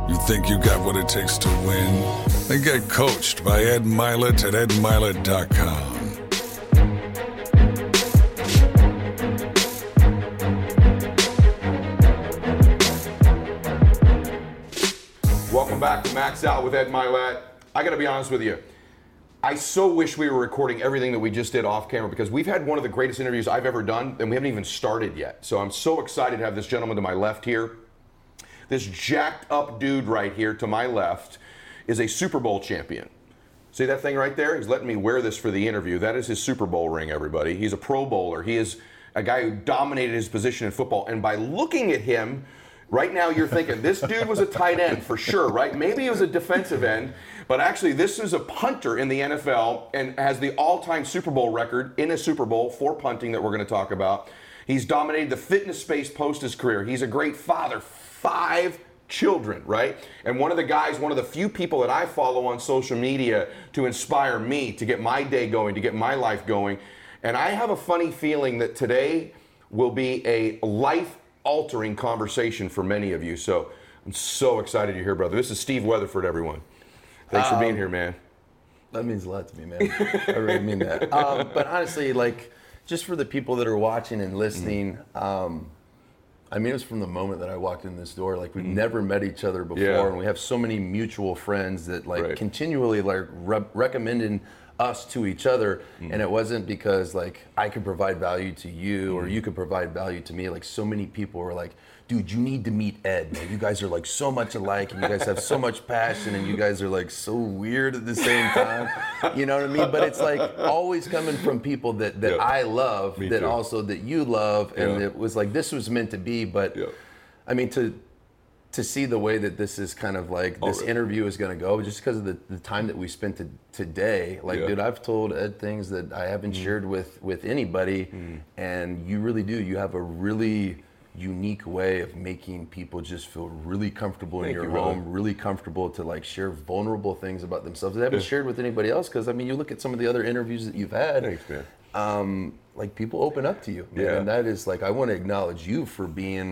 You think you got what it takes to win? Then get coached by Ed Mylett at edmylett.com. Welcome back to Max Out with Ed Mylett. I got to be honest with you. I so wish we were recording everything that we just did off camera, because we've had one of the greatest interviews I've ever done, and we haven't even started yet. So I'm so excited to have this gentleman to my left here. This jacked up dude right here to my left is a Super Bowl champion. See that thing right there? He's letting me wear this for the interview. That is his Super Bowl ring, everybody. He's a Pro Bowler. He is a guy who dominated his position in football. And by looking at him, right now you're thinking, this dude was a tight end for sure, right? Maybe he was a defensive end, but actually this is a punter in the NFL and has the all-time Super Bowl record in a Super Bowl for punting that we're going to talk about. He's dominated the fitness space post his career. He's a great father, 5 children, right? And one of the few people that I follow on social media to inspire me to get my day going, to get my life going. And I have a funny feeling that today will be a life-altering conversation for many of you. So I'm so excited you're here, brother. This is Steve Weatherford, everyone. Thanks for being here, man. That means a lot to me, man. I really mean that. But honestly, like, just for the people that are watching and listening, I mean, it was from the moment that I walked in this door. Like, we've never met each other before, and we have so many mutual friends that, like, continually, like, recommending us to each other. And it wasn't because, like, I could provide value to you or you could provide value to me. Like, so many people were like, dude, you need to meet Ed, man. You guys are, like, so much alike, and you guys have so much passion, and you guys are, like, so weird at the same time. You know what I mean? But it's, like, always coming from people that I love, that too. Also that you love, and it was like, this was meant to be. But, I mean, to see the way that this is kind of like, this interview is going to go, just because of the time that we spent today. Like, dude, I've told Ed things that I haven't shared with anybody, and you really do. You have a really unique way of making people just feel really comfortable in your home, really comfortable to, like, share vulnerable things about themselves that they haven't shared with anybody else. Because, I mean, you look at some of the other interviews that you've had. Thanks, man. Like, people open up to you, man. And that is, like, I want to acknowledge you for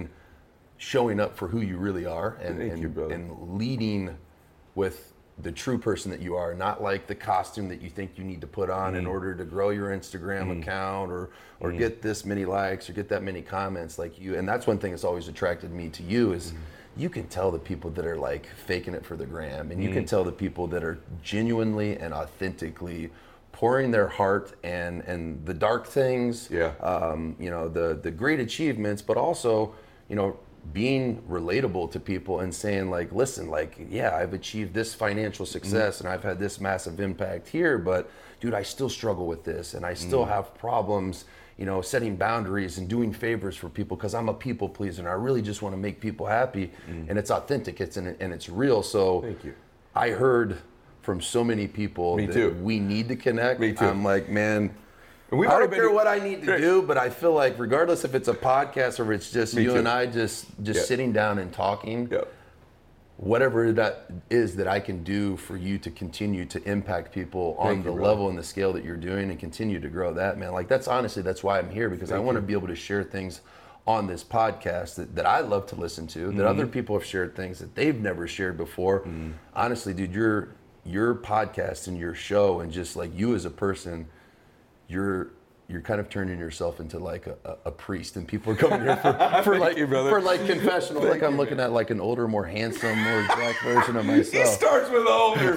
showing up for who you really are, and leading with the true person that you are, not like the costume that you think you need to put on in order to grow your Instagram account or get this many likes or get that many comments. Like, you, and that's one thing that's always attracted me to you is you can tell the people that are, like, faking it for the gram, and you can tell the people that are genuinely and authentically pouring their heart and the dark things, you know, the great achievements, but also, you know, being relatable to people and saying, like, listen, like, yeah, I've achieved this financial success and I've had this massive impact here, but dude, I still struggle with this, and I still have problems, you know, setting boundaries and doing favors for people because I'm a people pleaser and I really just want to make people happy. And it's authentic, and it's real. So thank you. I heard from so many people we need to connect. Me too. I'm like, man, I don't care what I need to do, but I feel like regardless if it's a podcast or it's just you and I just sitting down and talking, whatever that is that I can do for you to continue to impact people on the level and the scale that you're doing and continue to grow that, man. Like, that's honestly, that's why I'm here, because I want to be able to share things on this podcast that I love to listen to, that other people have shared things that they've never shared before. Honestly, dude, your podcast and your show and just, like, you as a person, you're kind of turning yourself into, like, a priest, and people are coming here for like confessional. Like, I'm looking at, like, an older, more handsome, more black version of myself. He starts with older.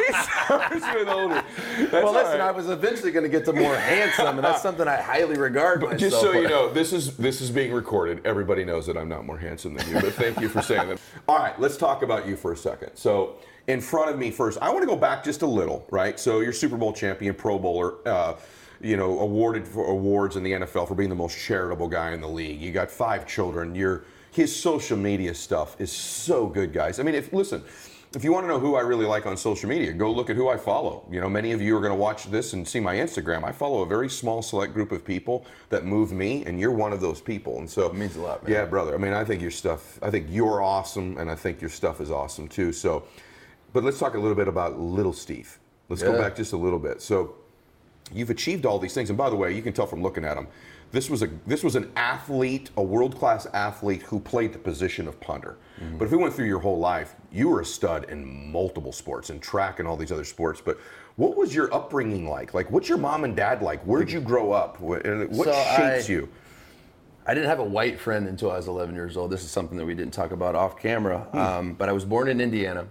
Well, listen, I was eventually going to get to more handsome, and that's something I highly regard myself. Just so you know, this is being recorded. Everybody knows that I'm not more handsome than you, but thank you for saying that. All right, let's talk about you for a second. So, in front of me first, I want to go back just a little, right? So, you're Super Bowl champion, Pro Bowler, you know, awarded for awards in the NFL for being the most charitable guy in the league. You got 5 children. His social media stuff is so good, guys. I mean, if you want to know who I really like on social media, go look at who I follow. You know, many of you are going to watch this and see my Instagram. I follow a very small select group of people that move me, and you're one of those people. And so it means a lot, man. Yeah, brother. I mean, I think you're awesome, and I think your stuff is awesome too. So, but let's talk a little bit about little Steve. Let's go back just a little bit. So, you've achieved all these things, and by the way, you can tell from looking at him, this was an athlete, a world-class athlete who played the position of punter. But if we went through your whole life, you were a stud in multiple sports, in track and all these other sports. But what was your upbringing like? Like, what's your mom and dad like? Where'd you grow up? What shapes you? I didn't have a white friend until I was 11 years old. This is something that we didn't talk about off camera. But I was born in Indiana.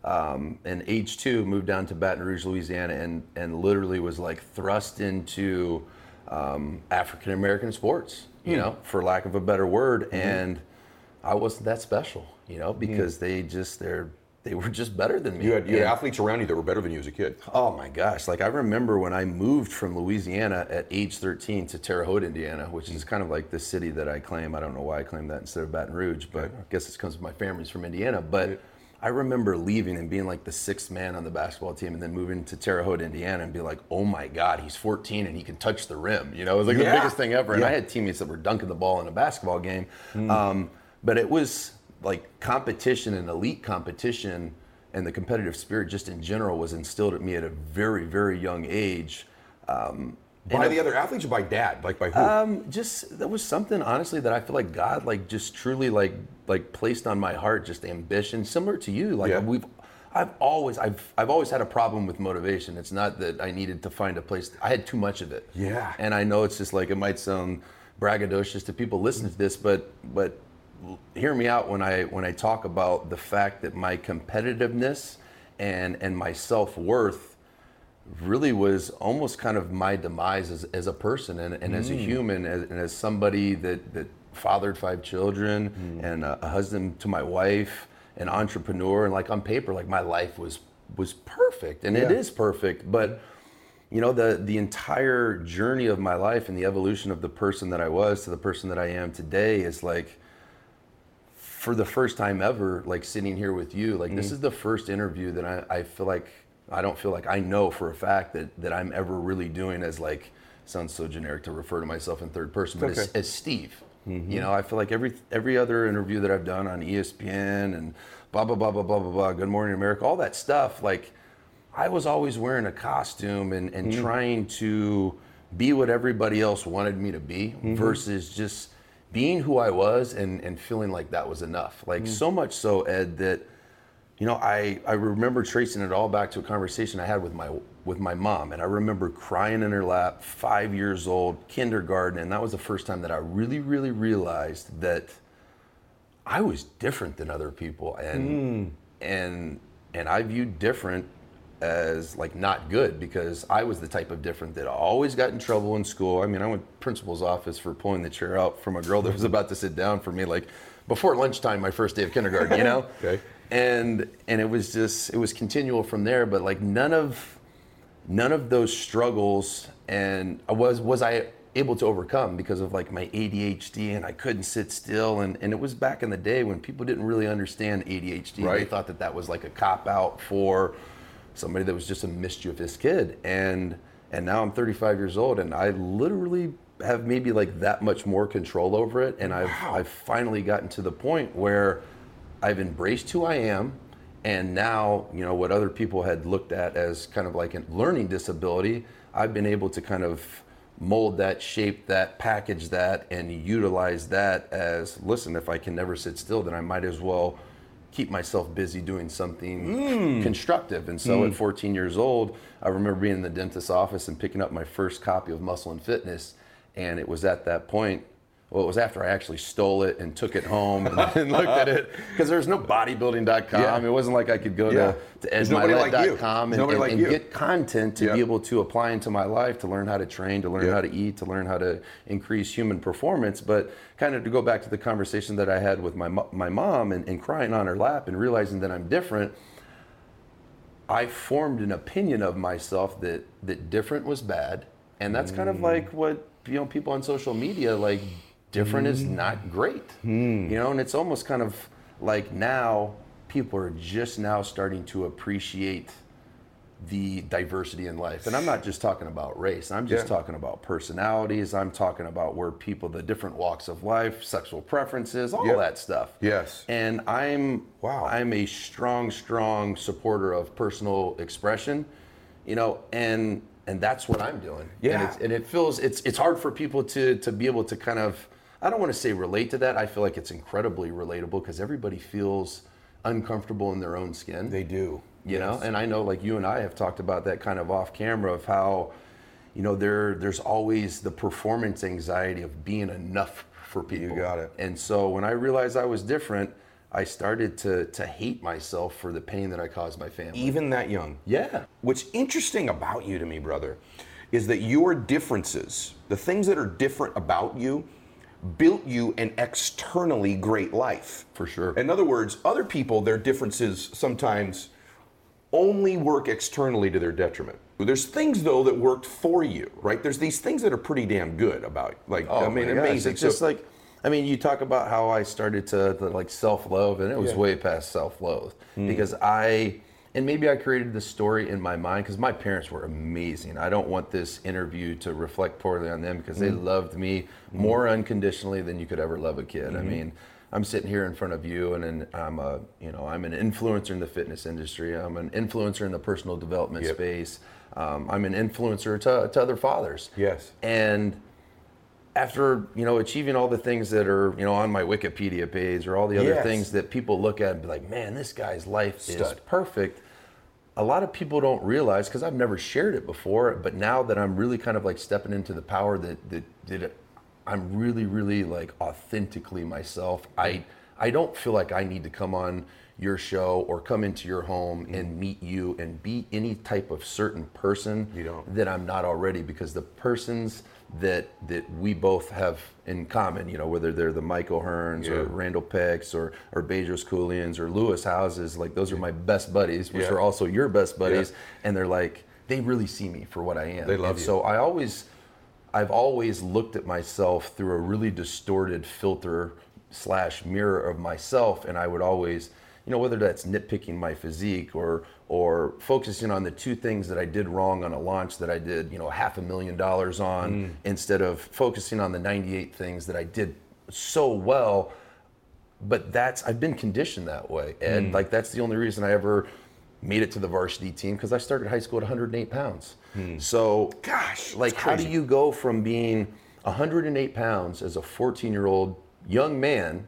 And age 2, moved down to Baton Rouge, Louisiana, and literally was like thrust into African American sports, you know, for lack of a better word. And I wasn't that special, you know, because they were just better than me. You had athletes around you that were better than you as a kid. Oh my gosh. Like I remember when I moved from Louisiana at age 13 to Terre Haute, Indiana, which is kind of like the city that I claim. I don't know why I claim that instead of Baton Rouge, but I guess it's because my family's from Indiana. But I remember leaving and being like the 6th man on the basketball team and then moving to Terre Haute, Indiana and be like, oh my God, he's 14 and he can touch the rim. You know, it was like the biggest thing ever. And I had teammates that were dunking the ball in a basketball game. But it was like competition and elite competition and the competitive spirit just in general was instilled at me at a very, very young age. By the other athletes or by dad? Like by who? Just that was something honestly that I feel like God like just truly like placed on my heart, just ambition, similar to you. Like I've always had a problem with motivation. It's not that I needed to find a place. I had too much of it. Yeah. And I know it's just like it might sound braggadocious to people listening to this, but hear me out when I talk about the fact that my competitiveness and my self-worth really was almost kind of my demise as a person and as a human and as somebody that fathered 5 children and a husband to my wife, an entrepreneur, and like on paper, like my life was perfect and it is perfect. But you know, the entire journey of my life and the evolution of the person that I was to the person that I am today is like, for the first time ever, like sitting here with you, like this is the first interview that I feel like, I don't feel like I know for a fact that I'm ever really doing as like, sounds so generic to refer to myself in third person, but as Steve. You know, I feel like every other interview that I've done on ESPN and blah, blah, blah, blah, blah, blah, blah, Good Morning America, all that stuff, like I was always wearing a costume and trying to be what everybody else wanted me to be versus just being who I was and feeling like that was enough. Like so much so, Ed, that, you know, I remember tracing it all back to a conversation I had with my mom, and I remember crying in her lap, 5 years old, kindergarten, and that was the first time that I really, really realized that I was different than other people, and I viewed different as like not good because I was the type of different that always got in trouble in school. I mean, I went to principal's office for pulling the chair out from a girl that was about to sit down for me, like before lunchtime, my first day of kindergarten, you know? Okay. And it was continual from there, but like none of those struggles and was I able to overcome because of like my ADHD and I couldn't sit still. And it was back in the day when people didn't really understand ADHD. Right. They thought that was like a cop out for somebody that was just a mischievous kid. And now I'm 35 years old and I literally have maybe like that much more control over it. And I've finally gotten to the point where I've embraced who I am. And now, you know, what other people had looked at as kind of like a learning disability, I've been able to kind of mold that, shape that, package that, and utilize that as, listen, if I can never sit still, then I might as well keep myself busy doing something constructive. And so at 14 years old, I remember being in the dentist's office and picking up my first copy of Muscle and Fitness. And it was at that point, well, it was after I actually stole it and took it home and looked at it, because there's no bodybuilding.com. Yeah. It wasn't like I could go to edmylet.com and get content to be able to apply into my life, to learn how to train, to learn how to eat, to learn how to increase human performance. But kind of to go back to the conversation that I had with my mom and crying on her lap and realizing that I'm different, I formed an opinion of myself that different was bad. And that's kind of like what, you know, people on social media, like, different is not great, you know, and it's almost kind of like now people are just now starting to appreciate the diversity in life. And I'm not just talking about race, I'm just talking about personalities, I'm talking about where people, the different walks of life, sexual preferences, all that stuff. Yes. And I'm a strong supporter of personal expression, you know, and And that's what I'm doing. Yeah. And it feels, it's hard for people to be able to kind of, I don't want to say relate to that. I feel like it's incredibly relatable because everybody feels uncomfortable in their own skin. They do. You know, and I know like you and I have talked about that kind of off camera of how, you know, there's always the performance anxiety of being enough for people. You got it. And so when I realized I was different, I started to hate myself for the pain that I caused my family. Even that young. Yeah. What's interesting about you to me, brother, is that your differences, the things that are different about you, built you an externally great life. For sure. In other words, other people, their differences sometimes only work externally to their detriment. There's things though that worked for you, right? There's these things that are pretty damn good about, like, Oh, I mean, my gosh, amazing. It's just like, I mean, you talk about how I started to like self-love, and it was way past self-love because and maybe I created this story in my mind because my parents were amazing. I don't want this interview to reflect poorly on them because they loved me more unconditionally than you could ever love a kid. I mean, I'm sitting here in front of you, and I'm I'm an influencer in the fitness industry. I'm an influencer in the personal development space. I'm an influencer to other fathers. Yes. And after, achieving all the things that are, on my Wikipedia page or all the other things that people look at and be like, man, this guy's life is perfect. A lot of people don't realize, because I've never shared it before, but now that I'm really kind of like stepping into the power that I'm really, really like authentically myself. I don't feel like I need to come on your show or come into your home and meet you and be any type of certain person that I'm not already, because the persons that we both have in common, whether they're the Mike O'Hearns or Randall Pecks or Bezos Koulians or Lewis Houses, like those are my best buddies, which are also your best buddies. And they're like, they really see me for what I am. They love you. So I've always looked at myself through a really distorted filter / mirror of myself, and I would always, whether that's nitpicking my physique or focusing on the two things that I did wrong on a launch that I did, $500,000 on, instead of focusing on the 98 things that I did so well. But I've been conditioned that way, and like that's the only reason I ever made it to the varsity team, because I started high school at 108 pounds. So, gosh, like how do you go from being 108 pounds as a 14-year-old young man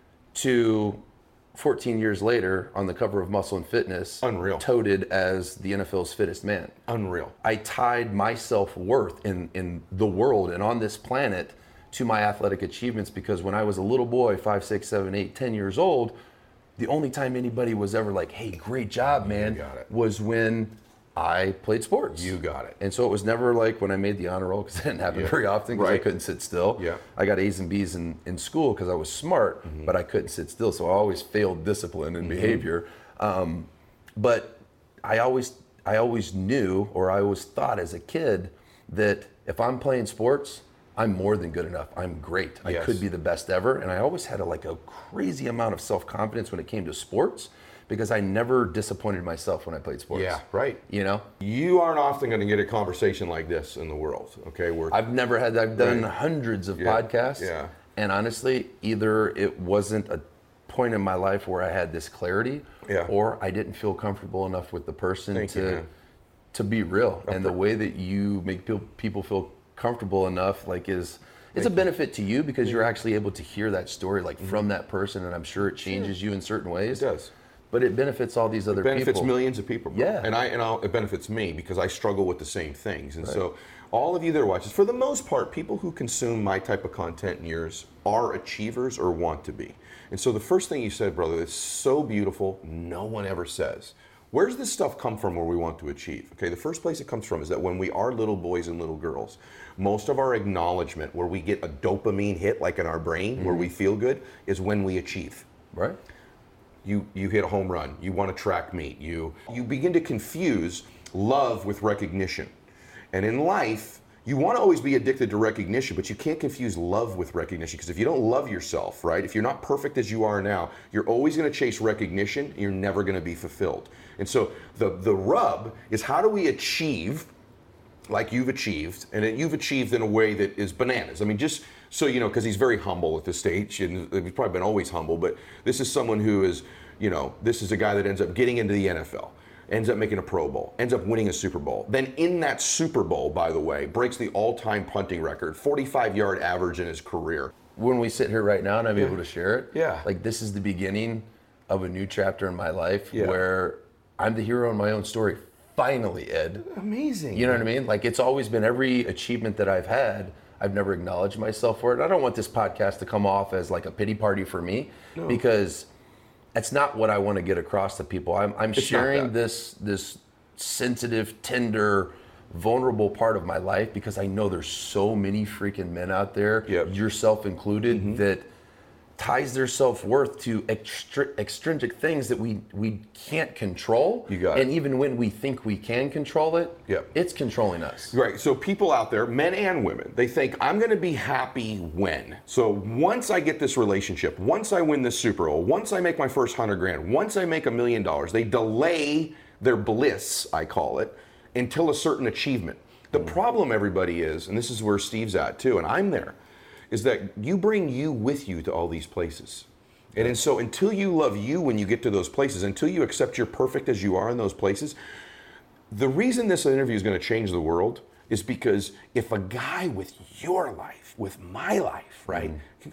to 14 years later on the cover of Muscle and Fitness, unreal, touted as the NFL's fittest man? Unreal. I tied my self-worth in the world and on this planet to my athletic achievements, because when I was a little boy, 5, 6, 7, 8, 10 years old, the only time anybody was ever like, hey, great job, man, was when I played sports. You got it. And so it was never like when I made the honor roll, because it didn't happen very often, because I couldn't sit still. I got A's and B's in school because I was smart, but I couldn't sit still. So I always failed discipline and behavior. But I always knew, or I always thought as a kid, that if I'm playing sports, I'm more than good enough. I'm great. I could be the best ever. And I always had a crazy amount of self-confidence when it came to sports, because I never disappointed myself when I played sports. Yeah, right. You aren't often going to get a conversation like this in the world, okay? I've never had that. I've done hundreds of podcasts. And honestly, either it wasn't a point in my life where I had this clarity, or I didn't feel comfortable enough with the person to be real. And the way that you make people feel comfortable enough, it's a benefit to you, because you're actually able to hear that story from that person, and I'm sure it changes you in certain ways. It does. But it benefits all these other people. It benefits millions of people, bro. Yeah. And it benefits me, because I struggle with the same things. And so all of you that are watching, for the most part, people who consume my type of content and yours are achievers or want to be. And so the first thing you said, brother, is so beautiful, no one ever says. Where's this stuff come from where we want to achieve? Okay, the first place it comes from is that when we are little boys and little girls, most of our acknowledgement, where we get a dopamine hit, like in our brain, where we feel good, is when we achieve. Right. You hit a home run, you won a track meet, you begin to confuse love with recognition. And in life, you want to always be addicted to recognition, but you can't confuse love with recognition, because if you don't love yourself, right, if you're not perfect as you are now, you're always going to chase recognition, and you're never going to be fulfilled. And so the rub is, how do we achieve like you've achieved, and you've achieved in a way that is bananas? I mean, just so you know, because he's very humble at this stage, and he's probably been always humble, but this is someone who is, this is a guy that ends up getting into the NFL. ends up making a Pro Bowl, ends up winning a Super Bowl. Then in that Super Bowl, by the way, breaks the all-time punting record, 45-yard average in his career. When we sit here right now and I'm able to share it, Yeah. like this is the beginning of a new chapter in my life Yeah. where I'm the hero in my own story. Finally, Ed. Amazing. You know what I mean? Like it's always been every achievement that I've had, I've never acknowledged myself for it. I don't want this podcast to come off as like a pity party for me because that's not what I want to get across to people. I'm sharing this sensitive, tender, vulnerable part of my life because I know there's so many freaking men out there, yourself included, that ties their self-worth to extrinsic things that we can't control. You got it. And even when we think we can control it, it's controlling us. Right. So people out there, men and women, they think I'm going to be happy when. So once I get this relationship, once I win this Super Bowl, once I make my first $100,000, once I make $1 million, they delay their bliss, I call it, until a certain achievement. The problem, everybody, is, and this is where Steve's at too, and I'm there, is that you bring you with you to all these places. And so until you love you when you get to those places, until you accept you're perfect as you are in those places, the reason this interview is going to change the world is because if a guy with your life, with my life, right,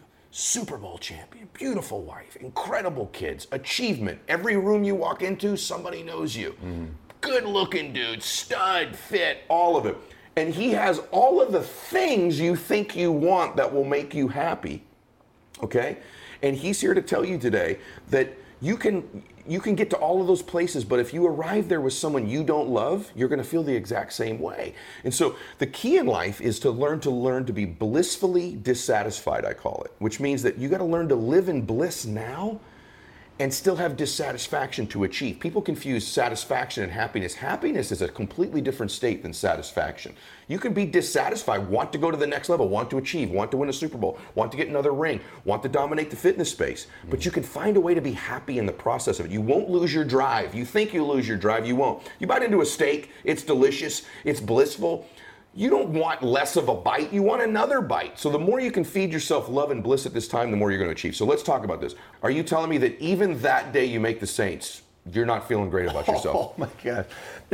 Super Bowl champion, beautiful wife, incredible kids, achievement, every room you walk into, somebody knows you. Good looking dude, stud, fit, all of it. And he has all of the things you think you want that will make you happy, okay? And he's here to tell you today that you can get to all of those places, but if you arrive there with someone you don't love, you're gonna feel the exact same way. And so the key in life is to learn to be blissfully dissatisfied, I call it, which means that you gotta learn to live in bliss now and still have dissatisfaction to achieve. People confuse satisfaction and happiness. Happiness is a completely different state than satisfaction. You can be dissatisfied, want to go to the next level, want to achieve, want to win a Super Bowl, want to get another ring, want to dominate the fitness space. But you can find a way to be happy in the process of it. You won't lose your drive. You think you lose your drive, you won't. You bite into a steak, it's delicious, it's blissful. You don't want less of a bite, you want another bite. So the more you can feed yourself love and bliss at this time, the more you're going to achieve. So let's talk about this. Are you telling me that even that day you make the Saints, you're not feeling great about yourself? Oh my God.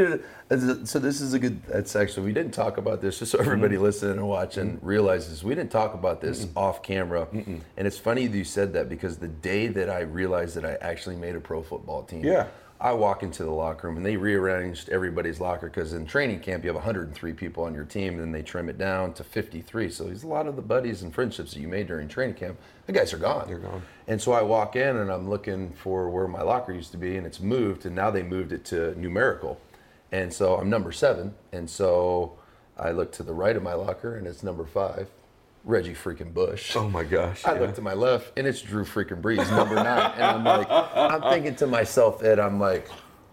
So this is a good, that's actually, we didn't talk about this, just so everybody listening and watching realizes we didn't talk about this off camera. And it's funny that you said that because the day that I realized that I actually made a pro football team, I walk into the locker room and they rearranged everybody's locker because in training camp you have 103 people on your team and then they trim it down to 53. So there's a lot of the buddies and friendships that you made during training camp, the guys are gone. They're gone. And so I walk in and I'm looking for where my locker used to be and it's moved and now they moved it to numerical. And so I'm number 7 and so I look to the right of my locker and it's number 5. Reggie freaking Bush. Oh my gosh. I look to my left and it's Drew freaking Brees, number 9. And I'm like, I'm thinking to myself, Ed, I'm like,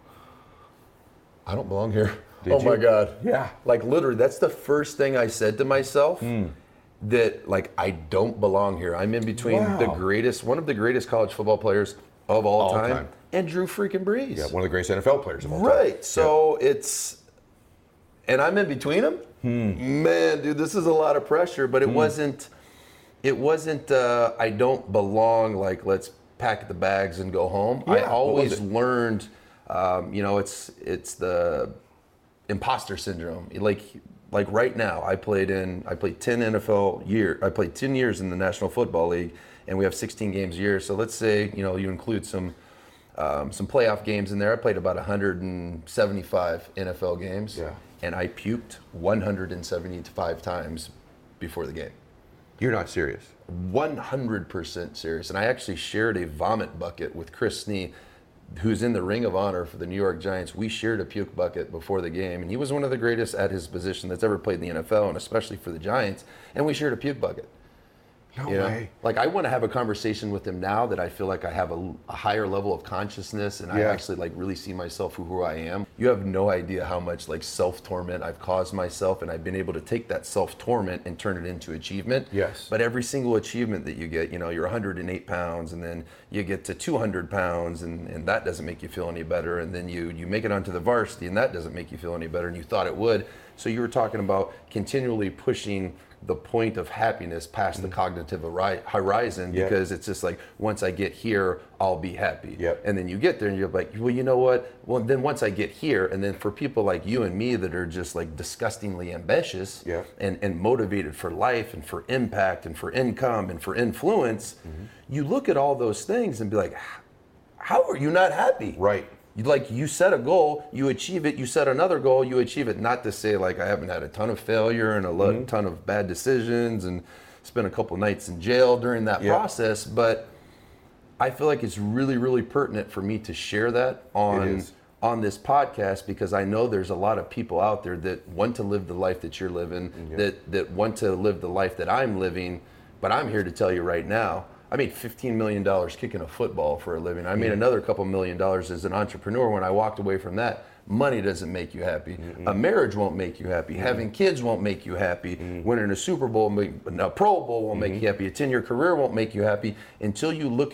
I don't belong here. My God. Yeah. Like literally, that's the first thing I said to myself that like, I don't belong here. I'm in between one of the greatest college football players of all time and Drew freaking Brees. Yeah, one of the greatest NFL players of all time. Right. So and I'm in between them. Man, dude, this is a lot of pressure, but it wasn't, I don't belong, like, let's pack the bags and go home. Yeah, I always learned, it's the imposter syndrome. Like right now, I played 10 NFL years. I played 10 years in the National Football League, and we have 16 games a year. So let's say, you include some playoff games in there. I played about 175 NFL games. Yeah. And I puked 175 times before the game. You're not serious. 100% serious. And I actually shared a vomit bucket with Chris Snee, who's in the Ring of Honor for the New York Giants. We shared a puke bucket before the game, and he was one of the greatest at his position that's ever played in the NFL, and especially for the Giants. And we shared a puke bucket. No way. Like, I want to have a conversation with him now that I feel like I have a higher level of consciousness and I actually like really see myself for who I am. You have no idea how much like self-torment I've caused myself, and I've been able to take that self-torment and turn it into achievement. Yes. But every single achievement that you get, you're 108 pounds and then you get to 200 pounds and that doesn't make you feel any better. And then you make it onto the varsity and that doesn't make you feel any better, and you thought it would. So you were talking about continually pushing the point of happiness past the cognitive horizon, because it's just like, once I get here, I'll be happy. And then you get there and you're like, well, you know what? Well, then once I get here, and then for people like you and me that are just like disgustingly ambitious and motivated for life and for impact and for income and for influence, you look at all those things and be like, how are you not happy? Right. You set a goal, you achieve it, you set another goal, you achieve it. Not to say like I haven't had a ton of failure and a ton of bad decisions and spent a couple nights in jail during that process, but I feel like it's really, really pertinent for me to share that on this podcast, because I know there's a lot of people out there that want to live the life that you're living, that want to live the life that I'm living, but I'm here to tell you right now, I made $15 million kicking a football for a living. I made another couple $1 million as an entrepreneur. When I walked away from that, money doesn't make you happy. A marriage won't make you happy. Having kids won't make you happy. Winning a Super Bowl, a Pro Bowl won't make you happy. A 10-year career won't make you happy until you look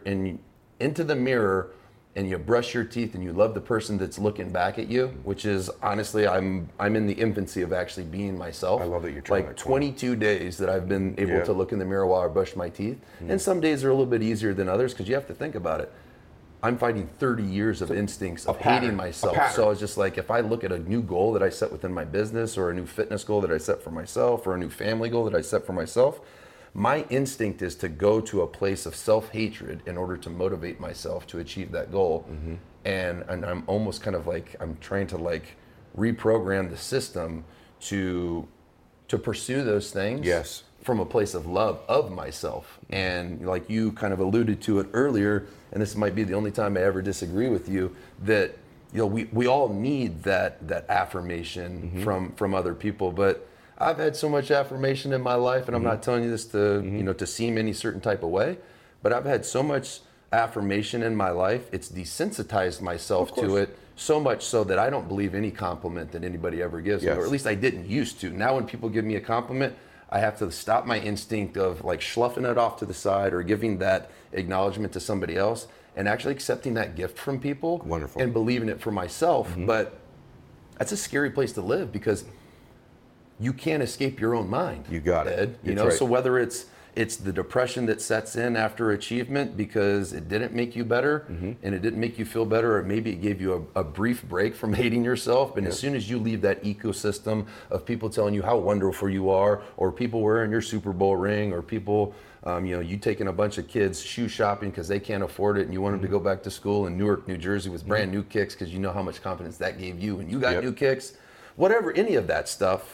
into the mirror and you brush your teeth and you love the person that's looking back at you, which is honestly, I'm in the infancy of actually being myself. I love that you're trying like 22 days that I've been able to look in the mirror while I brush my teeth. And some days are a little bit easier than others, because you have to think about it. I'm fighting 30 years of instincts of hating myself. So it's just like, if I look at a new goal that I set within my business, or a new fitness goal that I set for myself, or a new family goal that I set for myself, my instinct is to go to a place of self-hatred in order to motivate myself to achieve that goal. And I'm almost kind of like, I'm trying to like reprogram the system to pursue those things from a place of love of myself. And like you kind of alluded to it earlier, and this might be the only time I ever disagree with you, that we all need that affirmation from other people. But I've had so much affirmation in my life, and I'm not telling you this to to seem any certain type of way, but I've had so much affirmation in my life, it's desensitized myself to it, so much so that I don't believe any compliment that anybody ever gives me, or at least I didn't used to. Now when people give me a compliment, I have to stop my instinct of like sloughing it off to the side or giving that acknowledgement to somebody else, and actually accepting that gift from people and believing it for myself. But that's a scary place to live, because you can't escape your own mind. You got it. Ed. You know, so whether it's the depression that sets in after achievement because it didn't make you better and it didn't make you feel better, or maybe it gave you a brief break from hating yourself. But as soon as you leave that ecosystem of people telling you how wonderful you are, or people wearing your Super Bowl ring, or people, you taking a bunch of kids shoe shopping because they can't afford it and you want them to go back to school in Newark, New Jersey with brand new kicks because you know how much confidence that gave you and you got new kicks, whatever, any of that stuff,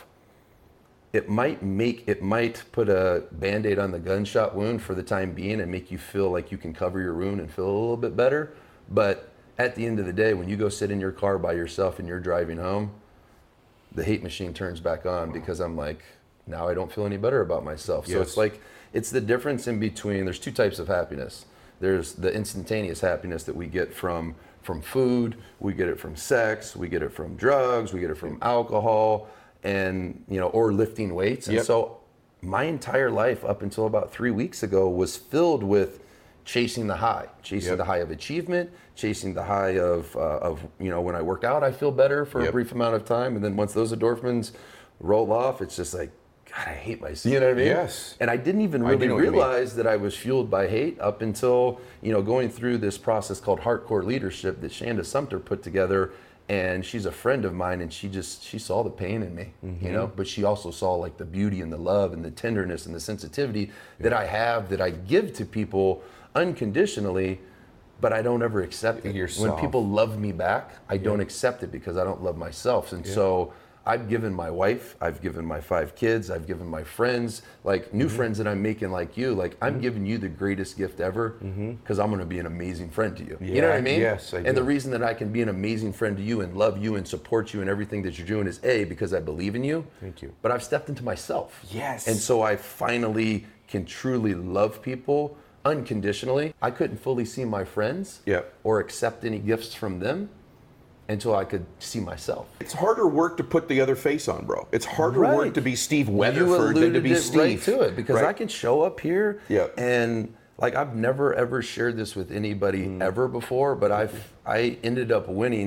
it might put a Band-Aid on the gunshot wound for the time being and make you feel like you can cover your wound and feel a little bit better. But at the end of the day, when you go sit in your car by yourself and you're driving home, the hate machine turns back on, because I'm like, now I don't feel any better about myself. So it's like, it's the difference in between, there's two types of happiness. There's the instantaneous happiness that we get from food, we get it from sex, we get it from drugs, we get it from alcohol, and or lifting weights. And so my entire life up until about 3 weeks ago was filled with chasing the high, the high of achievement, chasing the high of when I work out, I feel better for a brief amount of time. And then once those endorphins roll off, it's just like, God, I hate myself. You know what I mean? Yes. And I didn't even really realize that I was fueled by hate up until, going through this process called Hardcore Leadership that Shanda Sumter put together. And she's a friend of mine, and she saw the pain in me, but she also saw like the beauty and the love and the tenderness and the sensitivity that I have, that I give to people unconditionally, but I don't ever accept it. When people love me back, I don't accept it because I don't love myself. And so I've given my wife, I've given my 5 kids, I've given my friends, like new friends that I'm making like you, like I'm giving you the greatest gift ever, because I'm going to be an amazing friend to you. You know what I mean? Yes, I do. And the reason that I can be an amazing friend to you and love you and support you in everything that you're doing is because I believe in you. Thank you. But I've stepped into myself. Yes. And so I finally can truly love people unconditionally. I couldn't fully see my friends or accept any gifts from them until I could see myself. It's harder work to put the other face on, bro. It's harder work to be Steve Weatherford than to be Steve. Right to it, because I can show up here and like I've never ever shared this with anybody ever before, but I ended up winning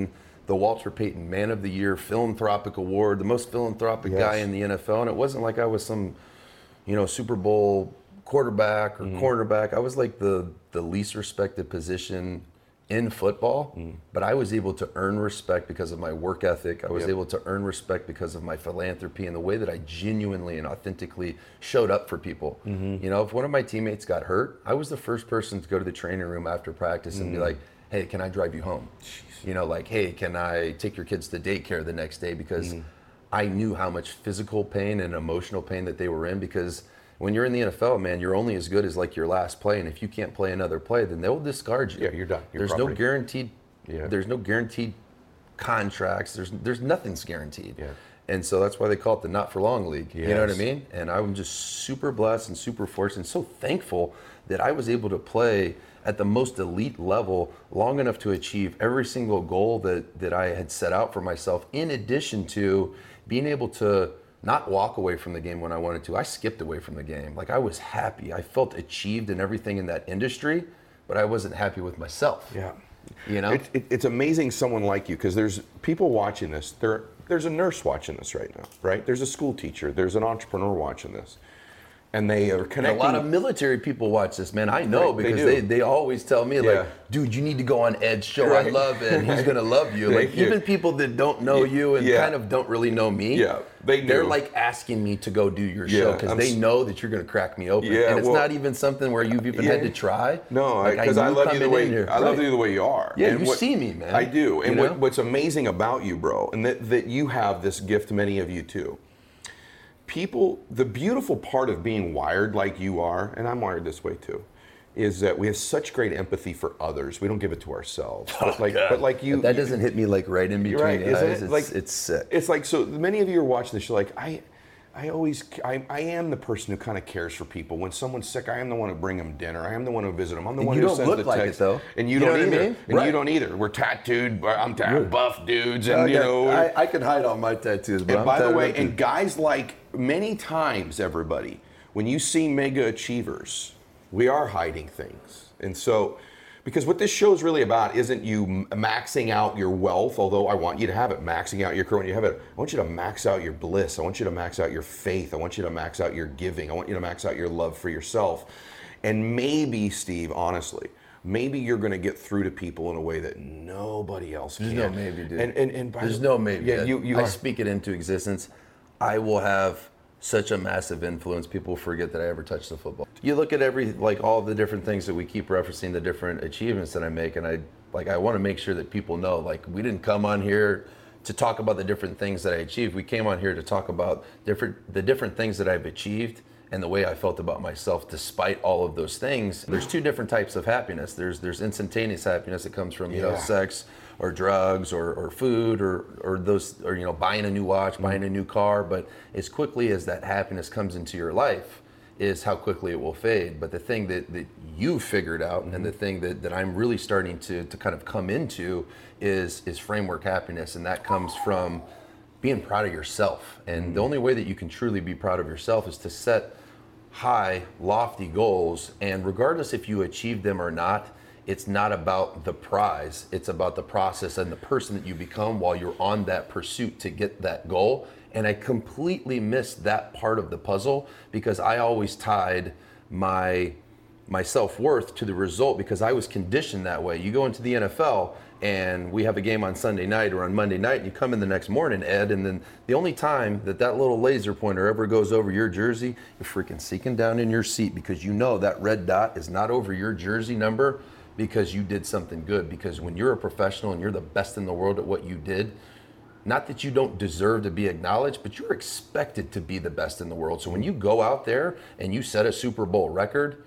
the Walter Payton Man of the Year Philanthropic Award, the most philanthropic guy in the NFL. And it wasn't like I was some, Super Bowl quarterback or cornerback. I was like the least respected position in football, but I was able to earn respect because of my work ethic. I was able to earn respect because of my philanthropy and the way that I genuinely and authentically showed up for people. If one of my teammates got hurt, I was the first person to go to the training room after practice and be like, hey, can I drive you home? Hey, can I take your kids to daycare the next day? Because I knew how much physical pain and emotional pain that they were in, because when you're in the NFL, man, you're only as good as like your last play, and if you can't play another play, then they'll discard you. Yeah, you're done. There's no guaranteed. There's no guaranteed contracts. There's nothing's guaranteed. Yeah. And so that's why they call it the not for long league. You know what I mean? And I'm just super blessed and super fortunate and so thankful that I was able to play at the most elite level long enough to achieve every single goal that I had set out for myself, in addition to being able to not walk away from the game when I wanted to. I skipped away from the game. Like, I was happy. I felt achieved in everything in that industry, but I wasn't happy with myself. Yeah. It's amazing someone like you, because there's people watching this. There's a nurse watching this right now, right? There's a school teacher. There's an entrepreneur watching this. And they are connecting. A lot of military people watch this, man. I know, because they always tell me, like, dude, you need to go on Ed's show. I love Ed. He's going to love you. Like, even people that don't know you and kind of don't really know me, they're like asking me to go do your show, because they know that you're going to crack me open. And it's not even something where you've even had to try. No, because I love you the way I love you the way you are. Yeah, and you see me, man. I do. And what's amazing about you, bro, and that you have this gift, many of you too. People, the beautiful part of being wired like you are, and I'm wired this way too, is that we have such great empathy for others. We don't give it to ourselves. But like you, that doesn't hit me like right in between the eyes. It's sick. It's like, so many of you are watching this. You're like, I am the person who kind of cares for people. When someone's sick, I am the one who bring them dinner. I am the one who visit them. I'm the one who sends the text. You don't look like it, though. And you don't either. And you don't either. We're tattooed. I'm buff dudes, and I can hide all my tattoos. But by the way, and guys, like, many times, everybody, when you see mega achievers, we are hiding things. And so, because what this show is really about isn't you maxing out your wealth, although I want you to have it, maxing out your career when you have it. I want you to max out your bliss. I want you to max out your faith. I want you to max out your giving. I want you to max out your love for yourself. And maybe, Steve, honestly, maybe you're going to get through to people in a way that nobody else can. There's no maybe, dude. And there's no maybe. Yeah, I speak it into existence. I will have such a massive influence. People forget that I ever touched the football. You look at all the different things that we keep referencing, the different achievements that I make, and I want to make sure that people know, like, we didn't come on here to talk about the different things that I achieved. We came on here to talk about the different things that I've achieved and the way I felt about myself despite all of those things. There's two different types of happiness. There's instantaneous happiness that comes from sex or drugs or food or those, or buying a new watch, buying a new car. But as quickly as that happiness comes into your life is how quickly it will fade. But the thing that you figured out, and the thing that I'm really starting to kind of come into is framework happiness, and that comes from being proud of yourself. And the only way that you can truly be proud of yourself is to set high, lofty goals, and regardless if you achieve them or not, it's not about the prize. It's about the process and the person that you become while you're on that pursuit to get that goal. And I completely missed that part of the puzzle, because I always tied my self-worth to the result, because I was conditioned that way. You go into the NFL and we have a game on Sunday night or on Monday night, and you come in the next morning, Ed, and then the only time that little laser pointer ever goes over your jersey, you're freaking sinking down in your seat, because you know that red dot is not over your jersey number because you did something good. Because when you're a professional and you're the best in the world at what you did, not that you don't deserve to be acknowledged, but you're expected to be the best in the world. So when you go out there and you set a Super Bowl record,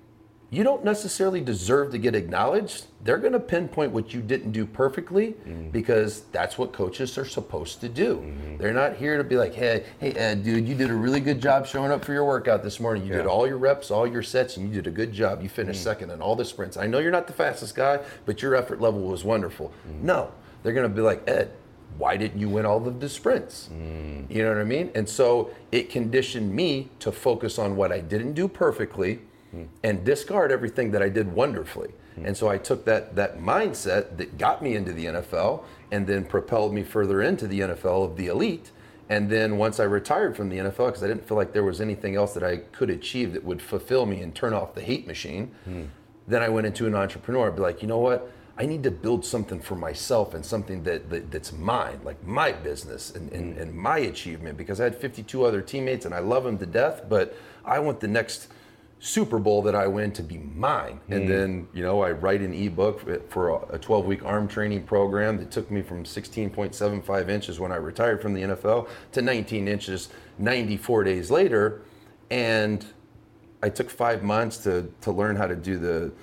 you don't necessarily deserve to get acknowledged. They're going to pinpoint what you didn't do perfectly, because that's what coaches are supposed to do. They're not here to be like, hey, Ed, dude, you did a really good job showing up for your workout this morning. You did all your reps, all your sets, and you did a good job. You finished second in all the sprints. I know you're not the fastest guy, but your effort level was wonderful. No, they're going to be like, Ed, why didn't you win all of the sprints? You know what I mean? And so it conditioned me to focus on what I didn't do perfectly, and discard everything that I did wonderfully. And so I took that mindset that got me into the NFL and then propelled me further into the NFL of the elite. And then once I retired from the NFL, because I didn't feel like there was anything else that I could achieve that would fulfill me and turn off the hate machine, then I went into an entrepreneur. I'd be like, you know what? I need to build something for myself and something that's mine, like my business and my achievement, because I had 52 other teammates and I love them to death, but I want the next Super Bowl that I win to be mine. And then, I write an ebook for a 12-week arm training program that took me from 16.75 inches when I retired from the NFL to 19 inches 94 days later. And I took 5 months to learn how to do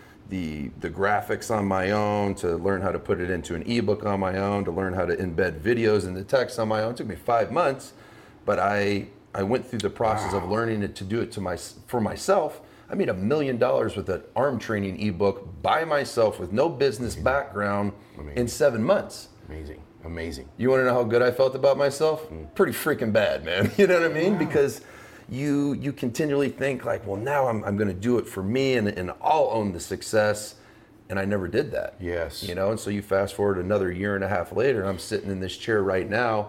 the graphics on my own, to learn how to put it into an ebook on my own, to learn how to embed videos in the text on my own. It took me 5 months, but I went through the process of learning it to do it for myself. I made $1 million with an arm training ebook by myself with no business background in 7 months. Amazing. You want to know how good I felt about myself? Pretty freaking bad, man. You know what I mean? Because you continually think like, well, now I'm going to do it for me and I'll own the success. And I never did that. Yes. And so you fast forward another year and a half later, and I'm sitting in this chair right now,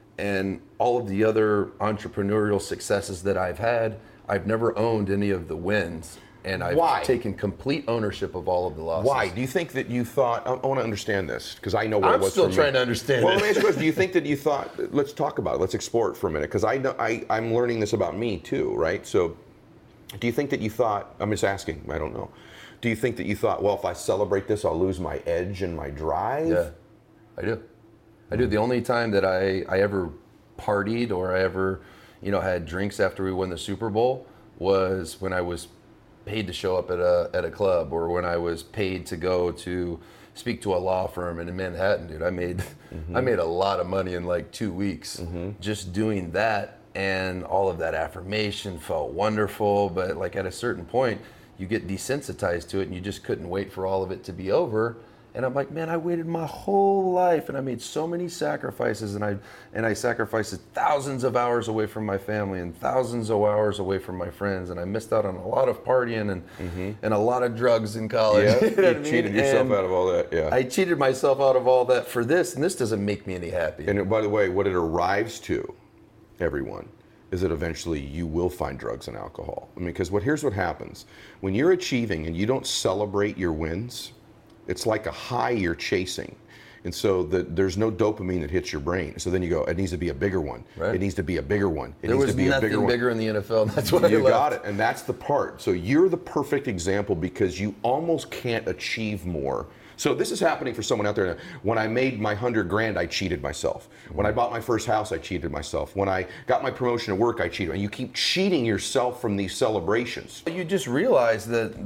and all of the other entrepreneurial successes that I've had, I've never owned any of the wins, and I've taken complete ownership of all of the losses. Why? Do you think that you thought, I want to understand this, because I know what it was for me. I'm still trying to understand Well, let me ask you this. Do you think that you thought, let's talk about it, let's explore it for a minute, because I know I'm learning this about me too, right? So do you think that you thought, I'm just asking, I don't know. Do you think that you thought, well, if I celebrate this, I'll lose my edge and my drive? Yeah, I do. The only time that I ever partied or I ever had drinks after we won the Super Bowl was when I was paid to show up at a club, or when I was paid to go to speak to a law firm in Manhattan. Dude, I made a lot of money in like 2 weeks just doing that, and all of that affirmation felt wonderful. But like at a certain point, you get desensitized to it, and you just couldn't wait for all of it to be over. And I'm like, man, I waited my whole life, and I made so many sacrifices, and I sacrificed thousands of hours away from my family and thousands of hours away from my friends, and I missed out on a lot of partying and a lot of drugs in college. Yeah, you know what I mean? cheated yourself out of all that. Yeah, I cheated myself out of all that for this, and this doesn't make me any happy. And by the way, what it arrives to, everyone, is that eventually you will find drugs and alcohol. I mean, because here's what happens when you're achieving and you don't celebrate your wins. It's like a high you're chasing. And so there's no dopamine that hits your brain. So then you go, it needs to be a bigger one. Right. It needs to be a bigger one. There was nothing bigger in the NFL, and that's why you got it. And that's the part. So you're the perfect example, because you almost can't achieve more. So this is happening for someone out there. When I made my $100,000, I cheated myself. When I bought my first house, I cheated myself. When I got my promotion at work, I cheated. And you keep cheating yourself from these celebrations. You just realize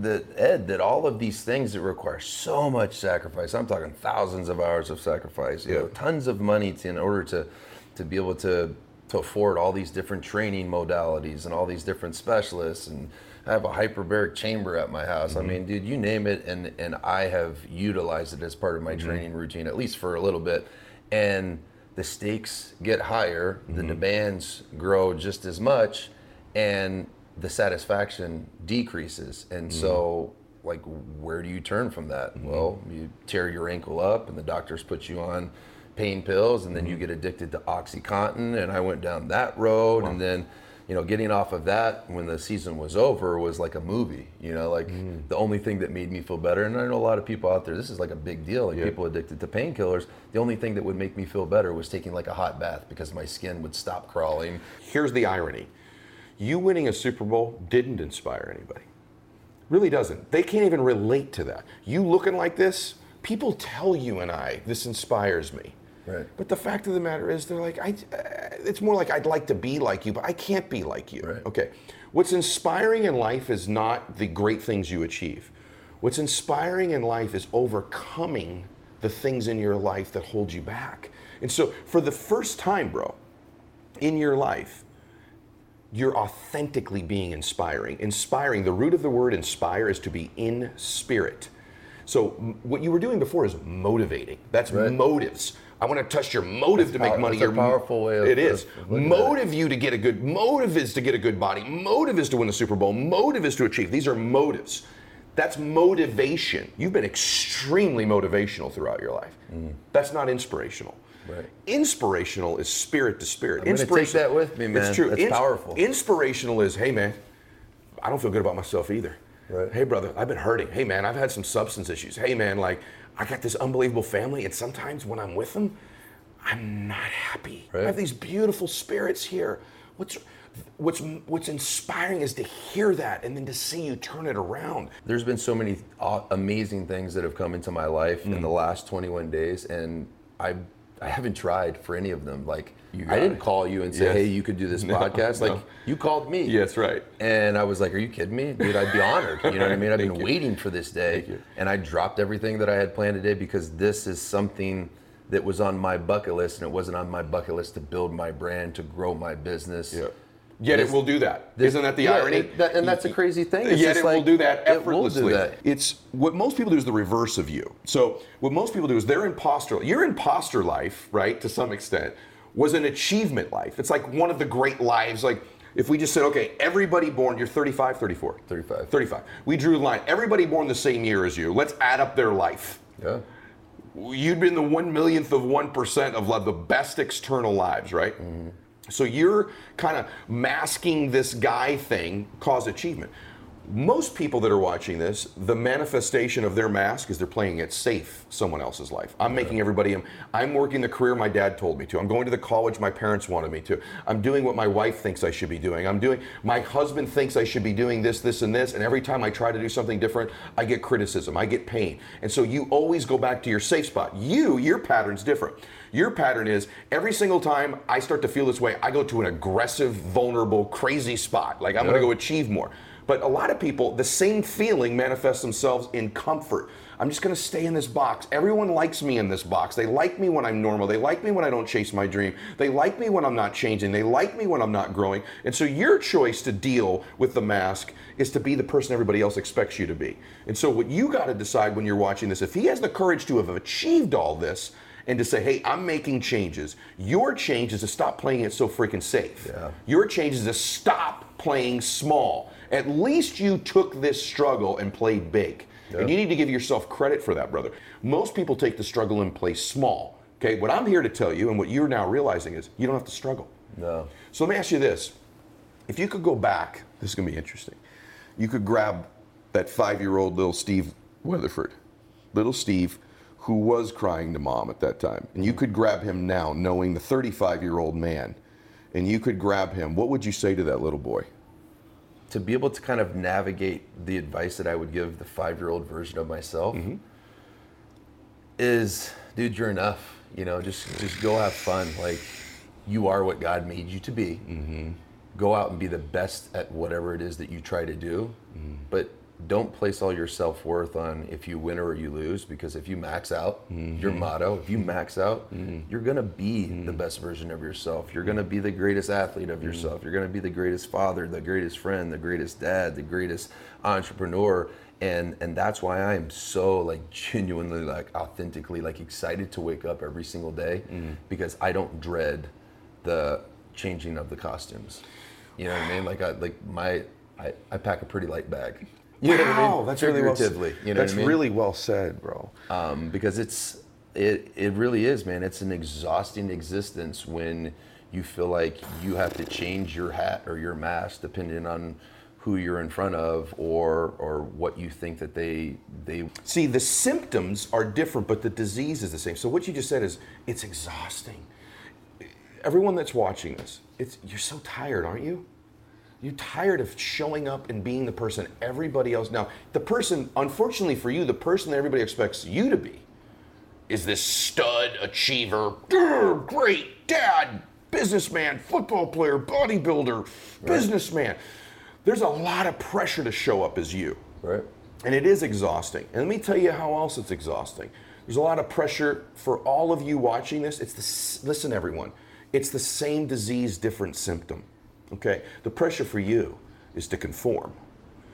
that all of these things that require so much sacrifice, I'm talking thousands of hours of sacrifice, tons of money in order to be able to afford all these different training modalities and all these different specialists, and I have a hyperbaric chamber at my house. I mean, dude, you name it, and I have utilized it as part of my training routine, at least for a little bit. And the stakes get higher, the demands grow just as much, and the satisfaction decreases. And so, like, where do you turn from that? Well, you tear your ankle up, and the doctors put you on pain pills, and then you get addicted to OxyContin, and I went down that road, and then getting off of that when the season was over was like a movie, the only thing that made me feel better. And I know a lot of people out there, this is like a big deal, people addicted to painkillers. The only thing that would make me feel better was taking like a hot bath, because my skin would stop crawling. Here's the irony. You winning a Super Bowl didn't inspire anybody. Really doesn't. They can't even relate to that. You looking like this, people tell you and I, this inspires me. Right. But the fact of the matter is, they're like, it's more like I'd like to be like you, but I can't be like you. Right. Okay. What's inspiring in life is not the great things you achieve. What's inspiring in life is overcoming the things in your life that hold you back. And so for the first time, bro, in your life, you're authentically being inspiring. Inspiring, the root of the word inspire is to be in spirit. So what you were doing before is motivating. That's motives. I want to test your motive to make money. It's a powerful way of it is. of looking at Motive you to get a good, motive is to get a good body. Motive is to win the Super Bowl. Motive is to achieve. These are motives. That's motivation. You've been extremely motivational throughout your life. That's not inspirational. Right. Inspirational is spirit to spirit. I'm gonna take that with me, man. It's true. That's powerful. Inspirational is, hey man, I don't feel good about myself either. Right. Hey brother, I've been hurting. Hey man, I've had some substance issues. Hey man, like I got this unbelievable family, and sometimes when I'm with them, I'm not happy. Right. I have these beautiful spirits here. What's inspiring is to hear that and then to see you turn it around. There's been so many amazing things that have come into my life in the last 21 days, and I haven't tried for any of them. Like, I didn't call you and say, hey, you could do this podcast. Like, you called me. Yeah, that's right. And I was like, are you kidding me? Dude, I'd be honored. You know what I mean? I've been waiting for this day. And I dropped everything that I had planned today because this is something that was on my bucket list, and it wasn't on my bucket list to build my brand, to grow my business. Yeah. Yet it will do that. Isn't that the irony? And that's a crazy thing. It's Yet just it will like, do that effortlessly. It will do that. It's what most people do is the reverse of you. So what most people do is your imposter life, right, to some extent, was an achievement life. It's like one of the great lives. Like if we just said, okay, everybody born, you're 35, 34? 35. 35. We drew a line. Everybody born the same year as you. Let's add up their life. Yeah. You'd been the 1/1,000,000th of 1% of the best external lives, right? Mm-hmm. So you're kind of masking this guy thing, cause achievement. Most people that are watching this, the manifestation of their mask is they're playing it safe, someone else's life. I'm making everybody, I'm working the career my dad told me to. I'm going to the college my parents wanted me to. I'm doing what my wife thinks I should be doing. My husband thinks I should be doing this, this, and this. And every time I try to do something different, I get criticism, I get pain. And so you always go back to your safe spot. Your pattern's different. Your pattern is every single time I start to feel this way, I go to an aggressive, vulnerable, crazy spot. Like I'm going to go achieve more. But a lot of people, the same feeling manifests themselves in comfort. I'm just going to stay in this box. Everyone likes me in this box. They like me when I'm normal. They like me when I don't chase my dream. They like me when I'm not changing. They like me when I'm not growing. And so your choice to deal with the mask is to be the person everybody else expects you to be. And so what you got to decide when you're watching this, if he has the courage to have achieved all this, and to say, hey, I'm making changes. Your change is to stop playing it so freaking safe. Yeah. Your change is to stop playing small. At least you took this struggle and played big. Yep. And you need to give yourself credit for that, brother. Most people take the struggle and play small. Okay, what I'm here to tell you and what you're now realizing is you don't have to struggle. No. So let me ask you this. If you could go back, this is gonna be interesting. You could grab that 5-year-old little Steve Weatherford. Little Steve, who was crying to mom at that time. And you could grab him now, knowing the 35-year-old man, and you could grab him. What would you say to that little boy? To be able to kind of navigate the advice that I would give the 5-year-old version of myself is, dude, you're enough. You know, just go have fun. Like, you are what God made you to be. Mm-hmm. Go out and be the best at whatever it is that you try to do. Mm-hmm. But don't place all your self-worth on if you win or you lose, because if you max out, your motto, if you max out, you're going to be the best version of yourself. You're going to be the greatest athlete of yourself. You're going to be the greatest father, the greatest friend, the greatest dad, the greatest entrepreneur. And that's why I'm so like genuinely, like authentically, like excited to wake up every single day, because I don't dread the changing of the costumes. You know what I mean? I pack a pretty light bag. You know what I mean? That's really well said. You know that's what I mean? really well said, bro. Because it really is, man. It's an exhausting existence when you feel like you have to change your hat or your mask depending on who you're in front of or what you think that they See, the symptoms are different, but the disease is the same. So what you just said is it's exhausting. Everyone that's watching this, you're so tired, aren't you? You're tired of showing up and being the person everybody else. Now, the person, unfortunately for you, the person that everybody expects you to be is this stud achiever, great dad, businessman, football player, bodybuilder, businessman. There's a lot of pressure to show up as you. Right. And it is exhausting. And let me tell you how else it's exhausting. There's a lot of pressure for all of you watching this. Listen, everyone. It's the same disease, different symptom. Okay? The pressure for you is to conform.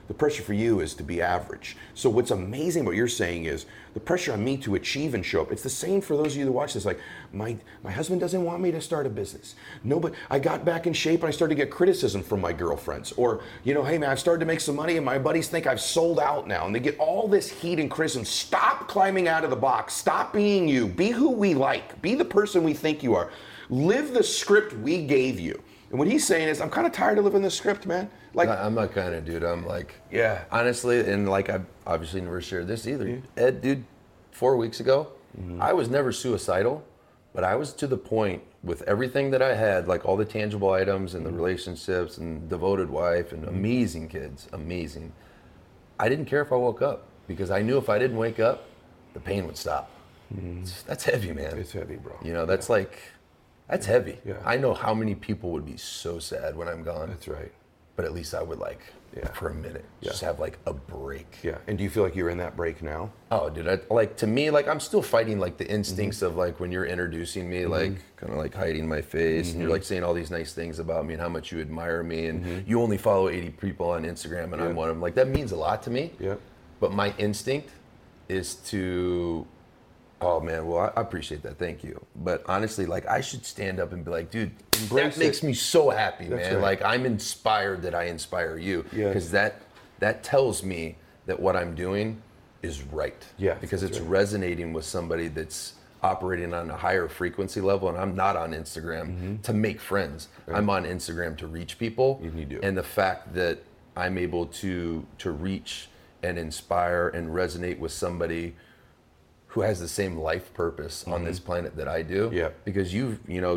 The pressure for you is to be average. So what's amazing what you're saying is the pressure on me to achieve and show up. It's the same for those of you that watch this. Like, my husband doesn't want me to start a business. No, but I got back in shape and I started to get criticism from my girlfriends. Or, hey man, I've started to make some money and my buddies think I've sold out now. And they get all this heat and criticism. Stop climbing out of the box. Stop being you. Be who we like. Be the person we think you are. Live the script we gave you. And what he's saying is, I'm kind of tired of living the script, man. Like, I'm not kind of dude. I'm like, yeah, honestly, and like I've obviously never shared this either. Yeah. Ed, dude, 4 weeks ago, I was never suicidal, but I was to the point with everything that I had, like all the tangible items and the relationships and devoted wife and amazing kids, amazing. I didn't care if I woke up because I knew if I didn't wake up, the pain would stop. That's heavy, man. It's heavy, bro. That's like, that's heavy. Yeah. I know how many people would be so sad when I'm gone. That's right. But at least I would for a minute, just have like a break. Yeah. And do you feel like you're in that break now? Oh, dude, to me, I'm still fighting like the instincts of like when you're introducing me, like kind of like hiding my face and you're like saying all these nice things about me and how much you admire me and you only follow 80 people on Instagram and I'm one of them. Like that means a lot to me. Yeah. But my instinct is to, oh man, well, I appreciate that. Thank you. But honestly, like I should stand up and be like, dude, that makes me so happy, man. Right. Like I'm inspired that I inspire you. Because that tells me that what I'm doing is right. Yeah. Because it's resonating with somebody that's operating on a higher frequency level. And I'm not on Instagram to make friends. Right. I'm on Instagram to reach people. You do. And the fact that I'm able to reach and inspire and resonate with somebody who has the same life purpose on this planet that I do. Yeah. Because you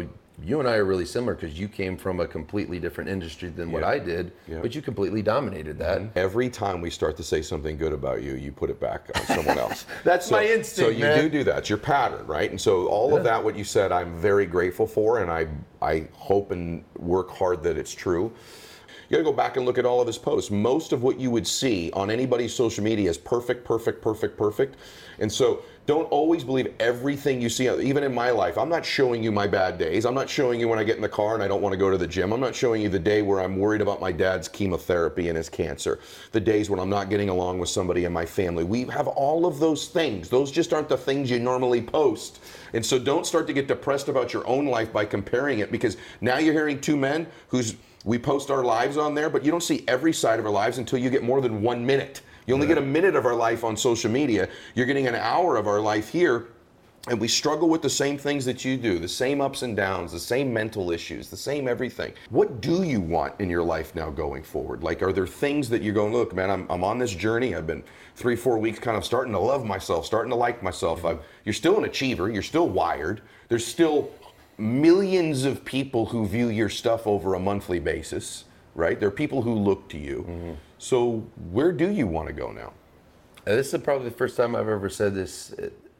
and I are really similar because you came from a completely different industry than what I did, but you completely dominated that. Every time we start to say something good about you, you put it back on someone else. That's my instinct, So you do that. It's your pattern, right? And so all of that, what you said, I'm very grateful for, and I hope and work hard that it's true. You gotta go back and look at all of his posts. Most of what you would see on anybody's social media is perfect, perfect, perfect, perfect. And so don't always believe everything you see, even in my life. I'm not showing you my bad days. I'm not showing you when I get in the car and I don't want to go to the gym. I'm not showing you the day where I'm worried about my dad's chemotherapy and his cancer. The days when I'm not getting along with somebody in my family. We have all of those things. Those just aren't the things you normally post. And so don't start to get depressed about your own life by comparing it, because now you're hearing two men we post our lives on there, but you don't see every side of our lives until you get more than 1 minute. You only get a minute of our life on social media. You're getting an hour of our life here, and we struggle with the same things that you do, the same ups and downs, the same mental issues, the same everything. What do you want in your life now going forward? Like, are there things that you're going, look, man, I'm on this journey. I've been 3-4 weeks kind of starting to love myself, starting to like myself. You're still an achiever. You're still wired. There's still millions of people who view your stuff over a monthly basis, right? There are people who look to you. So where do you want to go now? This is probably the first time I've ever said this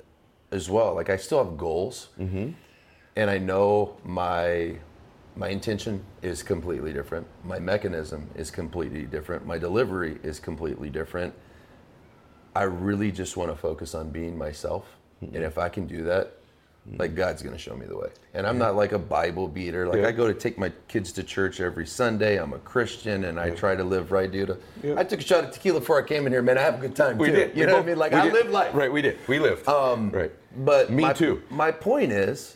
as well. Like I still have goals, and I know my intention is completely different. My mechanism is completely different. My delivery is completely different. I really just want to focus on being myself, and if I can do that, like God's gonna show me the way. And I'm not like a Bible beater. Like I go to take my kids to church every Sunday. I'm a Christian and I try to live right, dude. I took a shot of tequila before I came in here, man. I have a good time too. You know what I mean? Like I live life. Right, we did. We lived. Right. But me too. My point is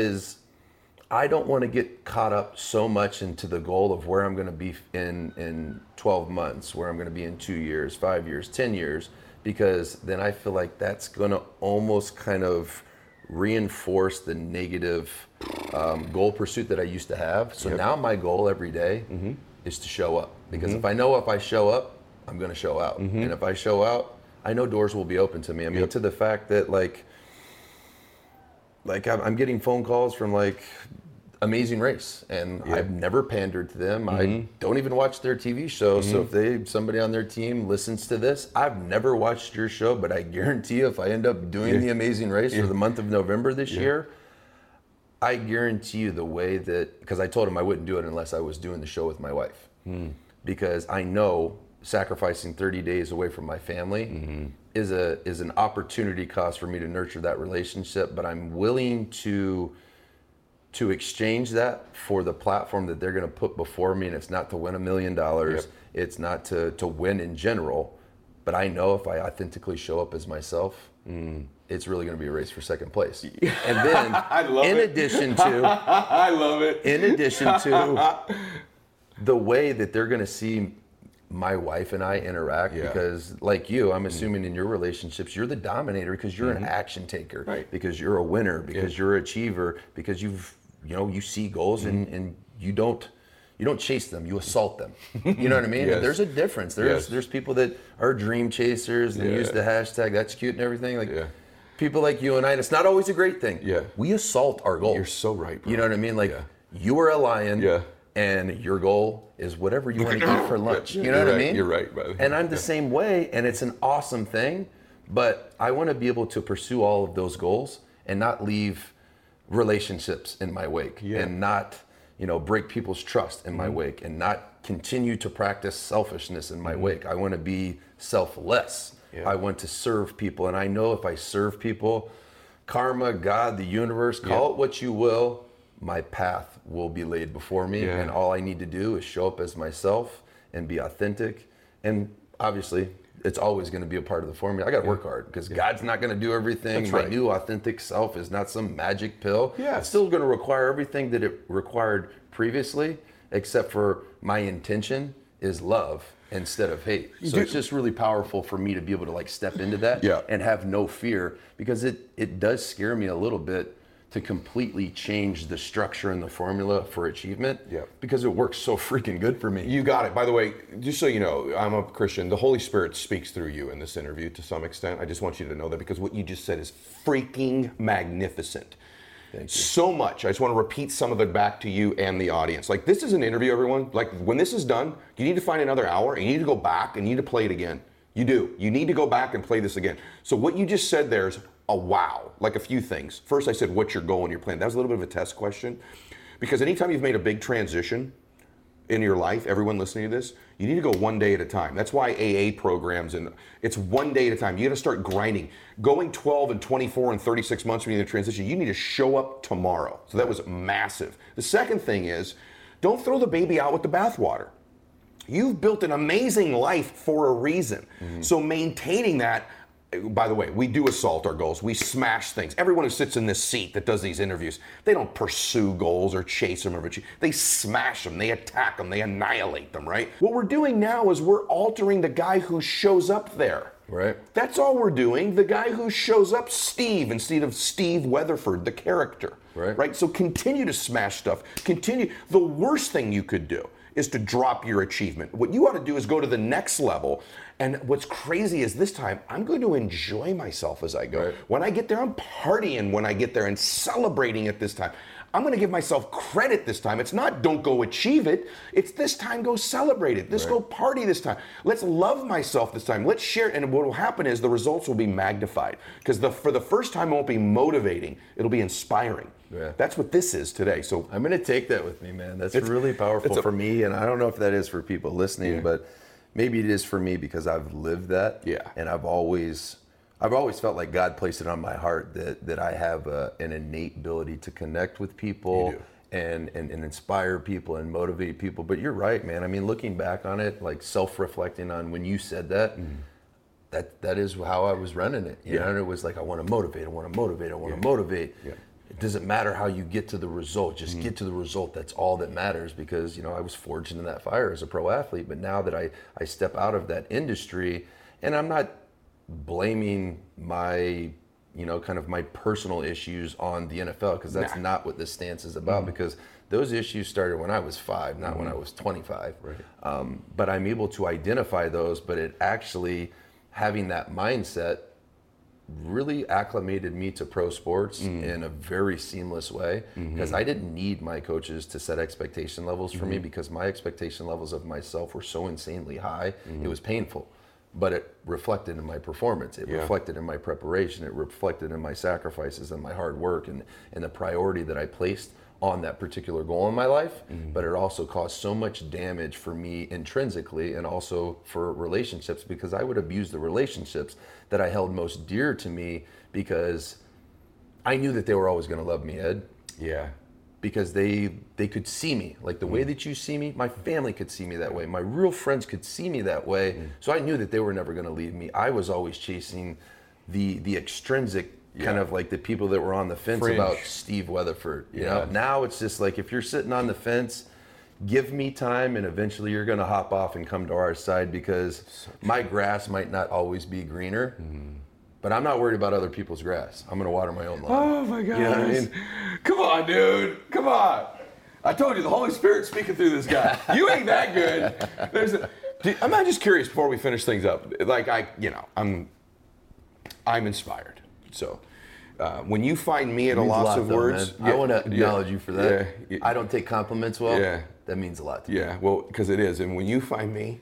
I don't want to get caught up so much into the goal of where I'm gonna be in 12 months, where I'm gonna be in 2 years, 5 years, 10 years, because then I feel like that's gonna almost kind of reinforce the negative goal pursuit that I used to have. So now my goal every day is to show up, because if I know if I show up, I'm going to show out. And if I show out, I know doors will be open to me. I mean, to the fact that like I'm getting phone calls from like Amazing Race, and I've never pandered to them. I don't even watch their TV show. So if somebody on their team listens to this, I've never watched your show, but I guarantee you if I end up doing the Amazing Race for the month of November this year, I guarantee you the way that, because I told him I wouldn't do it unless I was doing the show with my wife, because I know sacrificing 30 days away from my family is an opportunity cost for me to nurture that relationship, but I'm willing to to exchange that for the platform that they're going to put before me, and it's not to win $1 million, it's not to win in general, but I know if I authentically show up as myself, it's really going to be a race for second place. And then, I love addition to, I love it. in addition to the way that they're going to see my wife and I interact, because like you, I'm assuming in your relationships, you're the dominator because you're an action taker, because you're a winner, because you're an achiever, because you see goals and you don't chase them, you assault them. You know what I mean? And there's a difference. There's people that are dream chasers and use the hashtag, that's cute and everything. Like people like you and I, and it's not always a great thing. We assault our goals. You're so right, bro. You know what I mean? Like you are a lion. And your goal is whatever you want to eat for lunch. You know what I mean? You're right, brother. And I'm the same way, and it's an awesome thing, but I want to be able to pursue all of those goals and not leave relationships in my wake, and not, break people's trust in my wake, and not continue to practice selfishness in my wake. I want to be selfless. I want to serve people, and I know if I serve people, karma, God, the universe, call it what you will, my path will be laid before me, and all I need to do is show up as myself and be authentic. And obviously, it's always going to be a part of the formula. I got to work hard because God's not going to do everything. That's my right. new authentic self is not some magic pill. It's still going to require everything that it required previously, except for my intention is love instead of hate. So it's just really powerful for me to be able to like step into that and have no fear, because it does scare me a little bit to completely change the structure and the formula for achievement, because it works so freaking good for me. You got it. By the way, just so you know, I'm a Christian. The Holy Spirit speaks through you in this interview to some extent. I just want you to know that, because what you just said is freaking magnificent. Thank you. So much. I just want to repeat some of it back to you and the audience. Like, this is an interview, everyone. Like, when this is done, you need to find another hour, and you need to go back and you need to play it again. You do. You need to go back and play this again. So what you just said there is a wow, like a few things. First, I said, what's your goal and your plan? That was a little bit of a test question, because anytime you've made a big transition in your life, everyone listening to this, you need to go one day at a time. That's why AA programs, and it's one day at a time. You got to start grinding. Going 12 and 24 and 36 months when you need to transition, you need to show up tomorrow. So that was massive. The second thing is, don't throw the baby out with the bathwater. You've built an amazing life for a reason. So maintaining that. By the way, we do assault our goals. We smash things. Everyone who sits in this seat that does these interviews, they don't pursue goals or chase them or achieve. They smash them, they attack them, they annihilate them, right? What we're doing now is we're altering the guy who shows up there. Right. That's all we're doing. The guy who shows up, Steve, instead of Steve Weatherford, the character. Right? So continue to smash stuff. Continue. The worst thing you could do is to drop your achievement. What you ought to do is go to the next level. And what's crazy is this time, I'm going to enjoy myself as I go. Right. When I get there, I'm partying when I get there and celebrating it this time. I'm going to give myself credit this time. It's not don't go achieve it. It's this time go celebrate it. Let's go party this time. Let's love myself this time. Let's share it. And what will happen is the results will be magnified. Because for the first time, it won't be motivating. It'll be inspiring. That's what this is today. So I'm going to take that with me, man. That's really powerful for me. And I don't know if that is for people listening, but maybe it is for me because I've lived that. And I've always felt like God placed it on my heart that I have an innate ability to connect with people and inspire people and motivate people. But you're right, man. I mean, looking back on it, like self-reflecting on when you said that, that is how I was running it. You know, and it was like, I want to motivate, I want to motivate, I want to motivate. It doesn't matter how you get to the result, just get to the result. That's all that matters, because, I was forged in that fire as a pro athlete. But now that I step out of that industry, and I'm not blaming my, kind of my personal issues on the NFL, because that's not what this stance is about, because those issues started when I was 5, not when I was 25. But I'm able to identify those, but it actually, having that mindset really acclimated me to pro sports in a very seamless way, because I didn't need my coaches to set expectation levels for me, because my expectation levels of myself were so insanely high. It was painful, but it reflected in my performance. It reflected in my preparation. It reflected in my sacrifices and my hard work and the priority that I placed on that particular goal in my life. But it also caused so much damage for me intrinsically, and also for relationships, because I would abuse the relationships that I held most dear to me, because I knew that they were always going to love me, Ed. because they could see me like the way that you see me. My family could see me that way. My real friends could see me that way. So I knew that they were never going to leave me. I was always chasing the extrinsic kind of like the people that were on the fence about Steve Weatherford. You know, now it's just like if you're sitting on the fence, give me time, and eventually you're going to hop off and come to our side, because my grass might not always be greener. But I'm not worried about other people's grass. I'm going to water my own lawn. Oh my God! You know what I mean? Come on, dude. Come on. I told you the Holy Spirit's speaking through this guy. You ain't that good. I'm not just curious before we finish things up. Like I'm inspired. So when you find me at a loss of words, I want to acknowledge you for that. Yeah. I don't take compliments well. Yeah. That means a lot to me. Yeah, well, because it is. And when you find me,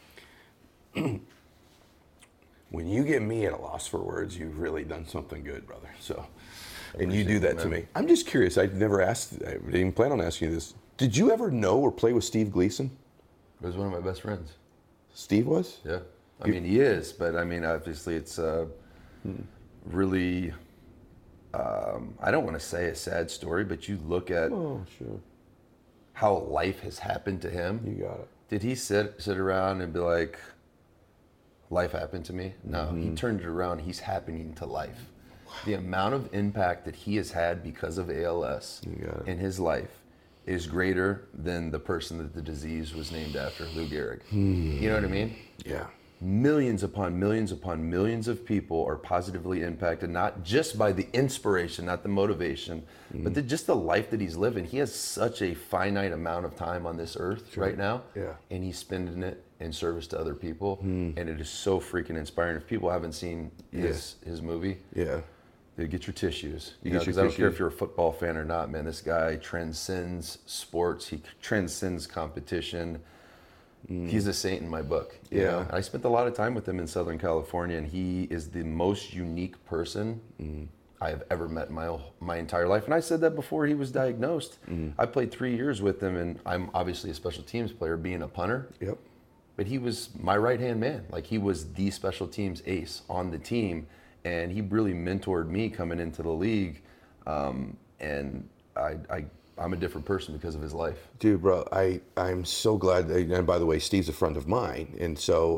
when you get me at a loss for words, you've really done something good, brother. So, and you do that to me. I'm just curious. I didn't even plan on asking you this. Did you ever know or play with Steve Gleason? He was one of my best friends. Steve was? Yeah. I mean, he is, but I mean, obviously it's really, I don't want to say a sad story, but you look at how life has happened to him. You got it. Did he sit around and be like, life happened to me? No, he turned it around. He's happening to life. The amount of impact that he has had because of ALS in his life is greater than the person that the disease was named after, Lou Gehrig. You know what I mean? Yeah. Millions upon millions upon millions of people are positively impacted, not just by the inspiration, not the motivation, but just the life that he's living. He has such a finite amount of time on this earth right now, and he's spending it in service to other people, and it is so freaking inspiring. If people haven't seen his movie, dude, get your tissues. Because I don't care if you're a football fan or not, man. This guy transcends sports. He transcends competition. He's a saint in my book. You know? I spent a lot of time with him in Southern California, and he is the most unique person I have ever met in my entire life. And I said that before he was diagnosed. I played 3 years with him, and I'm obviously a special teams player, being a punter. Yep. But he was my right-hand man. Like, he was the special teams ace on the team, and he really mentored me coming into the league. And I'm a different person because of his life. Dude, bro, I'm so glad. And by the way, Steve's a friend of mine. And so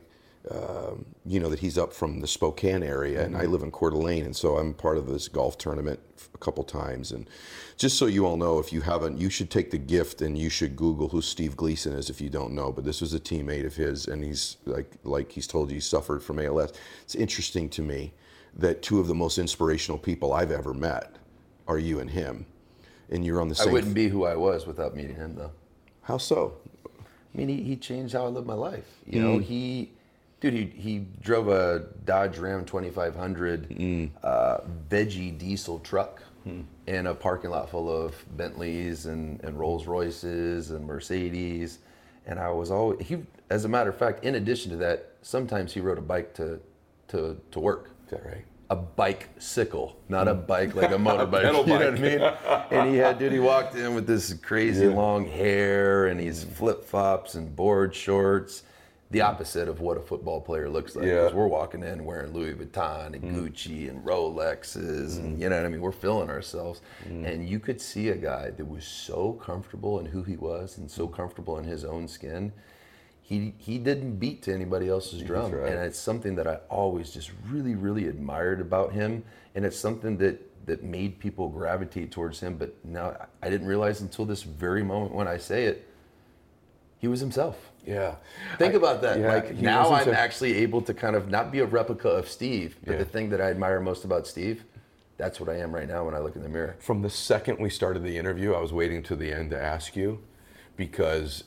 you know that he's up from the Spokane area, and I live in Coeur d'Alene. And so I'm part of this golf tournament a couple times. And just so you all know, if you haven't, you should take the gift and you should Google who Steve Gleason is if you don't know. But this was a teammate of his, and he's like he's told you, he suffered from ALS. It's interesting to me that two of the most inspirational people I've ever met are you and him. And you're on the same. I wouldn't be who I was without meeting him, though. How so? I mean, he changed how I live my life. You know, he drove a Dodge Ram 2500 veggie diesel truck in a parking lot full of Bentleys and Rolls Royces and Mercedes. And I was always, as a matter of fact, in addition to that, sometimes he rode a bike to work. Is that right? A bicycle, not a bike like a motorbike. You know what I mean? And he walked in with this crazy long hair and these flip-flops and board shorts. The opposite of what a football player looks like. Because we're walking in wearing Louis Vuitton and Gucci and Rolexes, and you know what I mean? We're feeling ourselves. And you could see a guy that was so comfortable in who he was and so comfortable in his own skin. He didn't beat to anybody else's drum. Right. And it's something that I always just really, really admired about him. And it's something that made people gravitate towards him. But now I didn't realize until this very moment when I say it, he was himself. Yeah. Think about that. Yeah, like, now I'm actually able to kind of not be a replica of Steve, but the thing that I admire most about Steve, that's what I am right now when I look in the mirror. From the second we started the interview, I was waiting to the end to ask you, because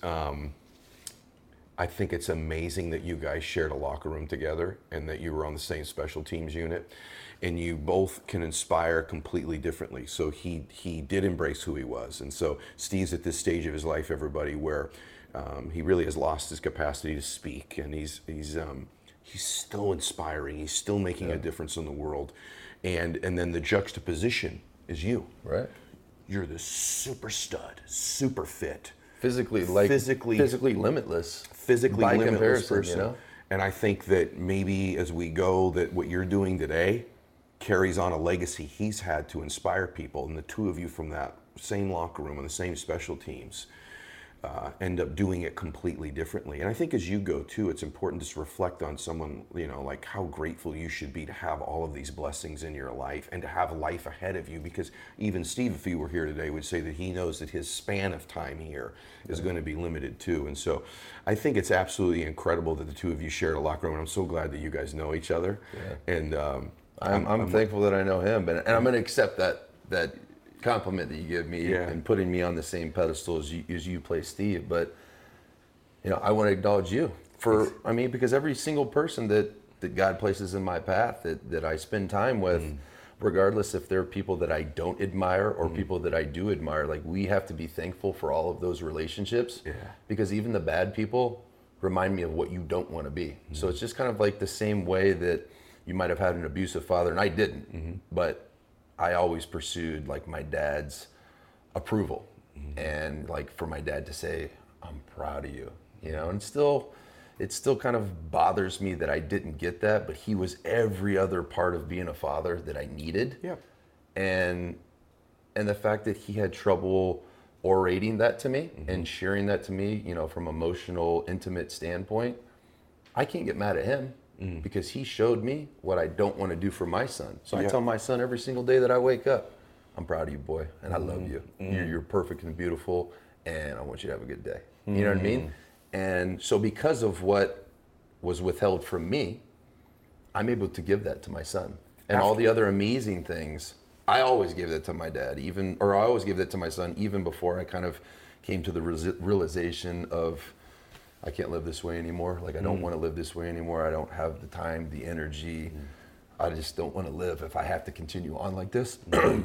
I think it's amazing that you guys shared a locker room together and that you were on the same special teams unit, and you both can inspire completely differently. So he did embrace who he was. And so Steve's at this stage of his life, everybody, where he really has lost his capacity to speak, and he's still inspiring. He's still making a difference in the world. And then the juxtaposition is you. Right. You're this super stud, super fit, physically limitless. Physically by limitless comparison, person. you know? And I think that maybe as we go, that what you're doing today carries on a legacy he's had to inspire people, and the two of you from that same locker room and the same special teams end up doing it completely differently. And I think as you go too, it's important to reflect on someone, like how grateful you should be to have all of these blessings in your life and to have life ahead of you, because even Steve, if he were here today, would say that he knows that his span of time here is going to be limited too. And so I think it's absolutely incredible that the two of you shared a locker room, and I'm so glad that you guys know each other. Yeah. And I'm thankful that I know him, and I'm going to accept that compliment that you give me and putting me on the same pedestal as you place Steve. But I want to acknowledge you because every single person that God places in my path that I spend time with, regardless if they're people that I don't admire or people that I do admire, like, we have to be thankful for all of those relationships, because even the bad people remind me of what you don't want to be. So it's just kind of like the same way that you might have had an abusive father, and I didn't, but I always pursued like my dad's approval, and like for my dad to say, "I'm proud of you," and it still kind of bothers me that I didn't get that, but he was every other part of being a father that I needed. Yeah. And the fact that he had trouble orating that to me and sharing that to me, from emotional, intimate standpoint, I can't get mad at him. Because he showed me what I don't want to do for my son. So I tell my son every single day that I wake up, "I'm proud of you, boy, and I love you. You're perfect and beautiful, and I want you to have a good day." You know what I mean? And so because of what was withheld from me, I'm able to give that to my son. And all the other amazing things, I always gave that to my dad, I always gave that to my son, even before I kind of came to the realization of, I can't live this way anymore. Like, I don't want to live this way anymore. I don't have the time, the energy. I just don't want to live if I have to continue on like this.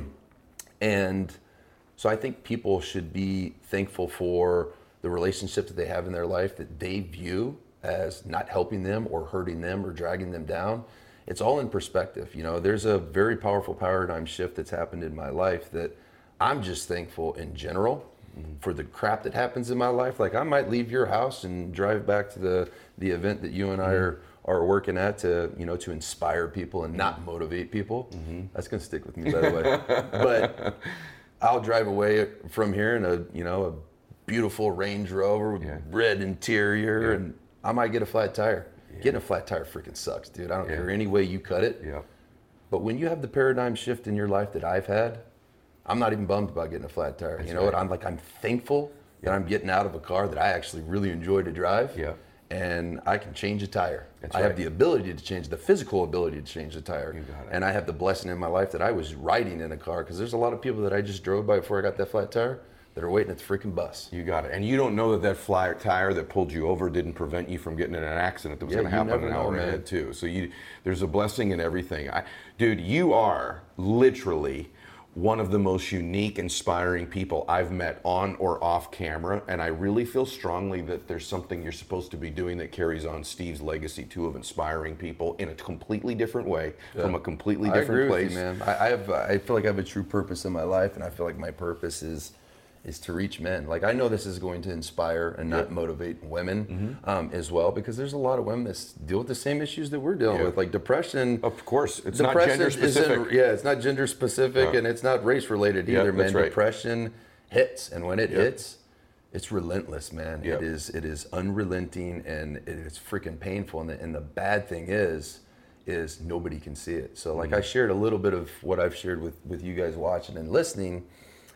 And so I think people should be thankful for the relationships that they have in their life that they view as not helping them or hurting them or dragging them down. It's all in perspective. There's a very powerful paradigm shift that's happened in my life that I'm just thankful in general for the crap that happens in my life. Like, I might leave your house and drive back to the event that you and I are working at to inspire people and not motivate people. That's gonna stick with me, by the way. But I'll drive away from here in a beautiful Range Rover with red interior, and I might get a flat tire. Getting a flat tire freaking sucks, dude. I don't care any way you cut it. But when you have the paradigm shift in your life that I've had, I'm not even bummed about getting a flat tire. That's what? I'm thankful that I'm getting out of a car that I actually really enjoy to drive. And I can change a tire. I have the ability to change, the physical ability to change the tire. You got it. And I have the blessing in my life that I was riding in a car, because there's a lot of people that I just drove by before I got that flat tire that are waiting at the freaking bus. You got it. And you don't know that flat tire that pulled you over didn't prevent you from getting in an accident that was going to happen an hour ahead too. So there's a blessing in everything. Dude, you are literally one of the most unique, inspiring people I've met on or off camera, and I really feel strongly that there's something you're supposed to be doing that carries on Steve's legacy too, of inspiring people in a completely different way, from a completely different place. I agree with you, man. I feel like I have a true purpose in my life, and I feel like my purpose is to reach men. Like, I know this is going to inspire and not motivate women as well, because there's a lot of women that deal with the same issues that we're dealing with, like depression. Of course, it's not gender specific. It's not gender specific, and it's not race related either, man. Depression hits, and when it hits, it's relentless, man. It is unrelenting, and it is freaking painful. And the bad thing is nobody can see it. So like I shared a little bit of what I've shared with you guys watching and listening.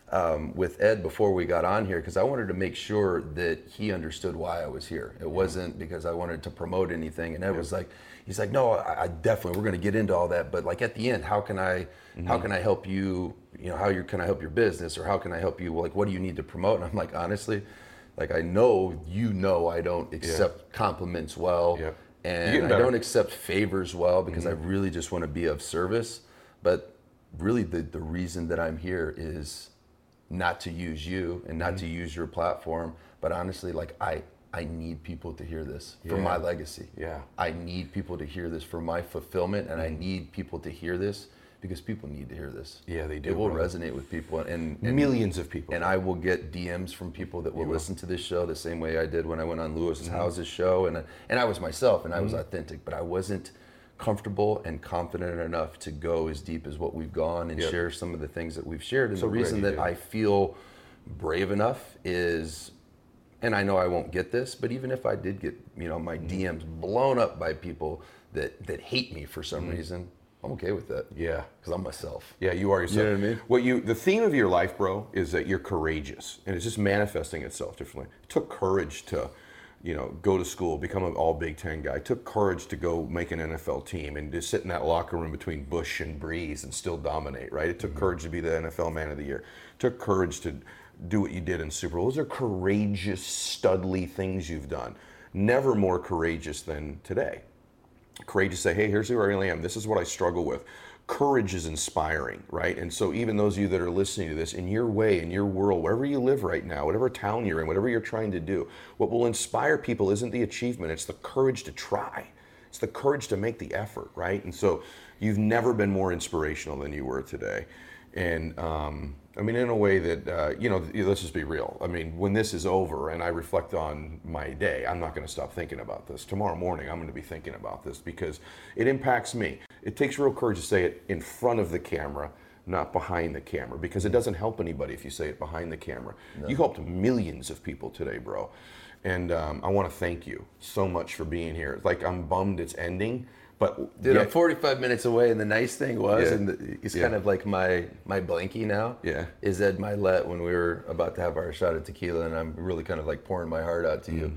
With Ed before we got on here, because I wanted to make sure that he understood why I was here. It wasn't because I wanted to promote anything. And Ed was like, he's like, no, I definitely, we're going to get into all that. But like at the end, how can I help you? Can I help your business, or how can I help you? Like, what do you need to promote? And I'm like, honestly, like, I know I don't accept compliments well, and I don't accept favors well, because I really just want to be of service. But really, the reason that I'm here is not to use you and not to use your platform, but honestly, like, I need people to hear this for my legacy. I need people to hear this for my fulfillment, and I need people to hear this because people need to hear this. They do. It will resonate with people, and millions of people. And I will get DMs from people that will listen to this show the same way I did when I went on Lewis's House's show, and I was myself, and I was authentic, but I wasn't comfortable and confident enough to go as deep as what we've gone and share some of the things that we've shared. And the reason that I feel brave enough is, and I know I won't get this, but even if I did get, my DMs blown up by people that hate me for some reason, I'm okay with that. Yeah. Because I'm myself. Yeah, you are yourself. You know what I mean? The theme of your life, bro, is that you're courageous, and it's just manifesting itself differently. It took courage to, go to school, become an all Big Ten guy. It took courage to go make an NFL team and just sit in that locker room between Bush and Breeze and still dominate, right? It took courage to be the NFL Man of the Year. It took courage to do what you did in Super Bowl. Those are courageous, studly things you've done. Never more courageous than today. Courageous to say, hey, here's who I really am. This is what I struggle with. Courage is inspiring, right? And so even those of you that are listening to this, in your way, in your world, wherever you live right now, whatever town you're in, whatever you're trying to do, what will inspire people isn't the achievement, it's the courage to try. It's the courage to make the effort, right? And so you've never been more inspirational than you were today. And in a way that, let's just be real. When this is over and I reflect on my day, I'm not going to stop thinking about this. Tomorrow morning, I'm going to be thinking about this because it impacts me. It takes real courage to say it in front of the camera, not behind the camera, because it doesn't help anybody if you say it behind the camera. No. You helped millions of people today, bro. And I want to thank you so much for being here. It's like I'm bummed it's ending. But dude, I'm 45 minutes away, and the nice thing was, and it's kind of like my blankie now, is Ed Milet, when we were about to have our shot at tequila, and I'm really kind of like pouring my heart out to you,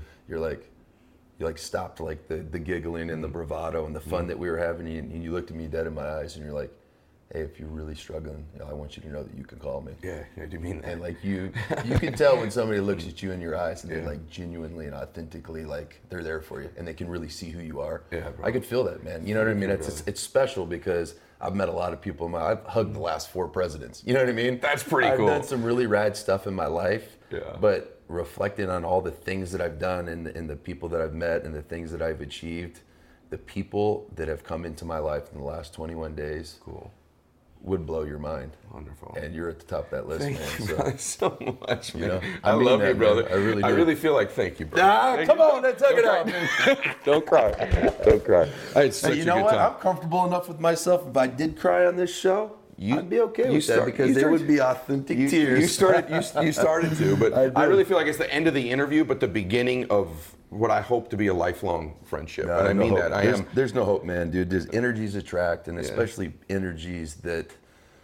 you stopped like the giggling and the bravado and the fun that we were having, and you looked at me dead in my eyes, and you're like, hey, if you're really struggling, I want you to know that you can call me. Yeah, I do mean that. And like you can tell when somebody looks at you in your eyes and they're like genuinely and authentically like they're there for you and they can really see who you are. Yeah, bro. I could feel that, man. You know what I mean? It's special because I've met a lot of people. I've hugged the last 4 presidents. You know what I mean? That's pretty cool. I've done some really rad stuff in my life. Yeah. But reflecting on all the things that I've done and the people that I've met and the things that I've achieved, the people that have come into my life in the last 21 days. Cool. Would blow your mind. Wonderful. And you're at the top of that list, thank man. You brother, so much, man. I love that, you, brother. Man. I really do. I really feel like thank you, bro. Come on, let's hug it out. Don't cry. Don't cry. I had such you know a good what? time. I'm comfortable enough with myself. If I did cry on this show, I'd be okay with that because they would be authentic tears. You started to, but I really feel like it's the end of the interview, but the beginning of what I hope to be a lifelong friendship. And I mean that. There's no hope, man, dude. There's energies attract, and especially energies that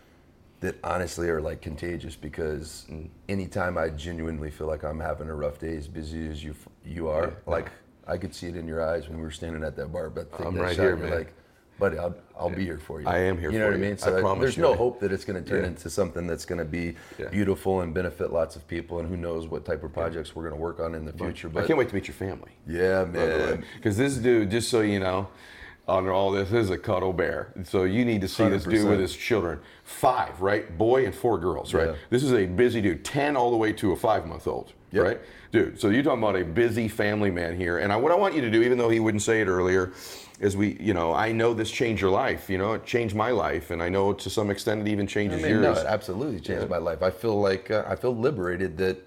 honestly are like contagious because anytime I genuinely feel like I'm having a rough day, as busy as you are, like I could see it in your eyes when we were standing at that bar. But I'm right here, man. Like, buddy, I'll be here for you. I am here for you. You know what I mean? So I promise there's no hope that it's going to turn into something that's going to be beautiful and benefit lots of people, and who knows what type of projects we're going to work on in the future. But I can't wait to meet your family. Yeah, man. Because this dude, just so you know, under all this is a cuddle bear. So you need to see 100%. This dude with his children. 5, right? Boy and 4 girls, right? Yeah. This is a busy dude, 10 all the way to a 5-month-old, right? Dude, so you're talking about a busy family man here. And what I want you to do, even though he wouldn't say it earlier, is I know this changed your life. It changed my life. And I know to some extent it even changes yours. No, it absolutely changed my life. I feel like, I feel liberated that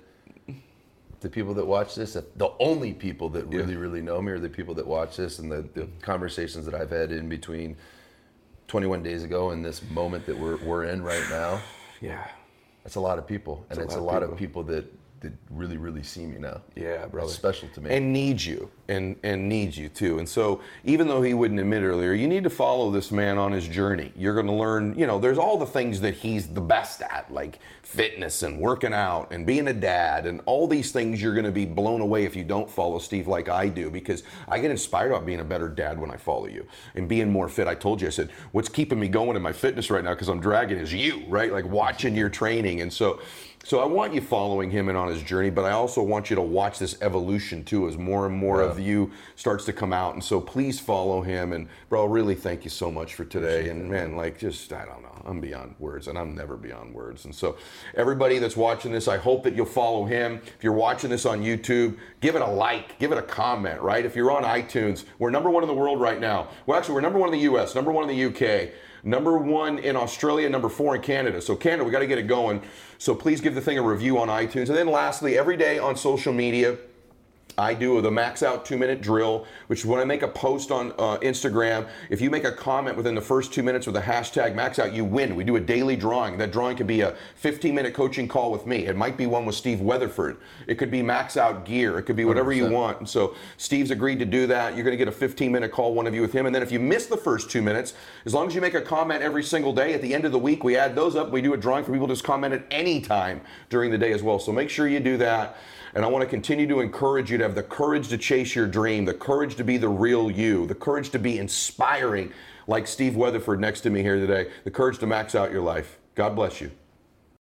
the people that watch this, the only people that really know me are the people that watch this, and the conversations that I've had in between 21 days ago and this moment that we're in right now. Yeah. That's a lot of people. And it's a lot of people that really, really see me now. Yeah, brother. It's special to me. And need you. And needs you too. And so even though he wouldn't admit earlier, you need to follow this man on his journey. You're going to learn, there's all the things that he's the best at, like fitness and working out and being a dad and all these things. You're going to be blown away if you don't follow Steve like I do, because I get inspired about being a better dad when I follow you and being more fit. I told you, I said, what's keeping me going in my fitness right now, because I'm dragging, is you, right? Like watching your training. And so I want you following him and on his journey, but I also want you to watch this evolution too, as more and more of you starts to come out. And so please follow him. And bro, really thank you so much for today. And man, I don't know, I'm beyond words, and I'm never beyond words. And so everybody that's watching this, I hope that you'll follow him. If you're watching this on YouTube, give it a like, give it a comment, right? If you're on iTunes, we're #1 in the world right now. Well, actually, we're #1 in the US, #1 in the UK, #1 in Australia, #4 in Canada. So Canada, we got to get it going. So please give the thing a review on iTunes. And then lastly, every day on social media, I do the Max Out 2-minute drill, which is when I make a post on Instagram. If you make a comment within the first 2 minutes with the hashtag Max Out, you win. We do a daily drawing. That drawing could be a 15-minute coaching call with me. It might be one with Steve Weatherford. It could be Max Out gear. It could be whatever 100%. You want. And so Steve's agreed to do that. You're going to get a 15-minute call, one of you with him. And then if you miss the first 2 minutes, as long as you make a comment every single day, at the end of the week, we add those up. We do a drawing for people to just comment at any time during the day as well. So make sure you do that. And I want to continue to encourage you to have the courage to chase your dream, the courage to be the real you, the courage to be inspiring like Steve Weatherford next to me here today, the courage to max out your life. God bless you.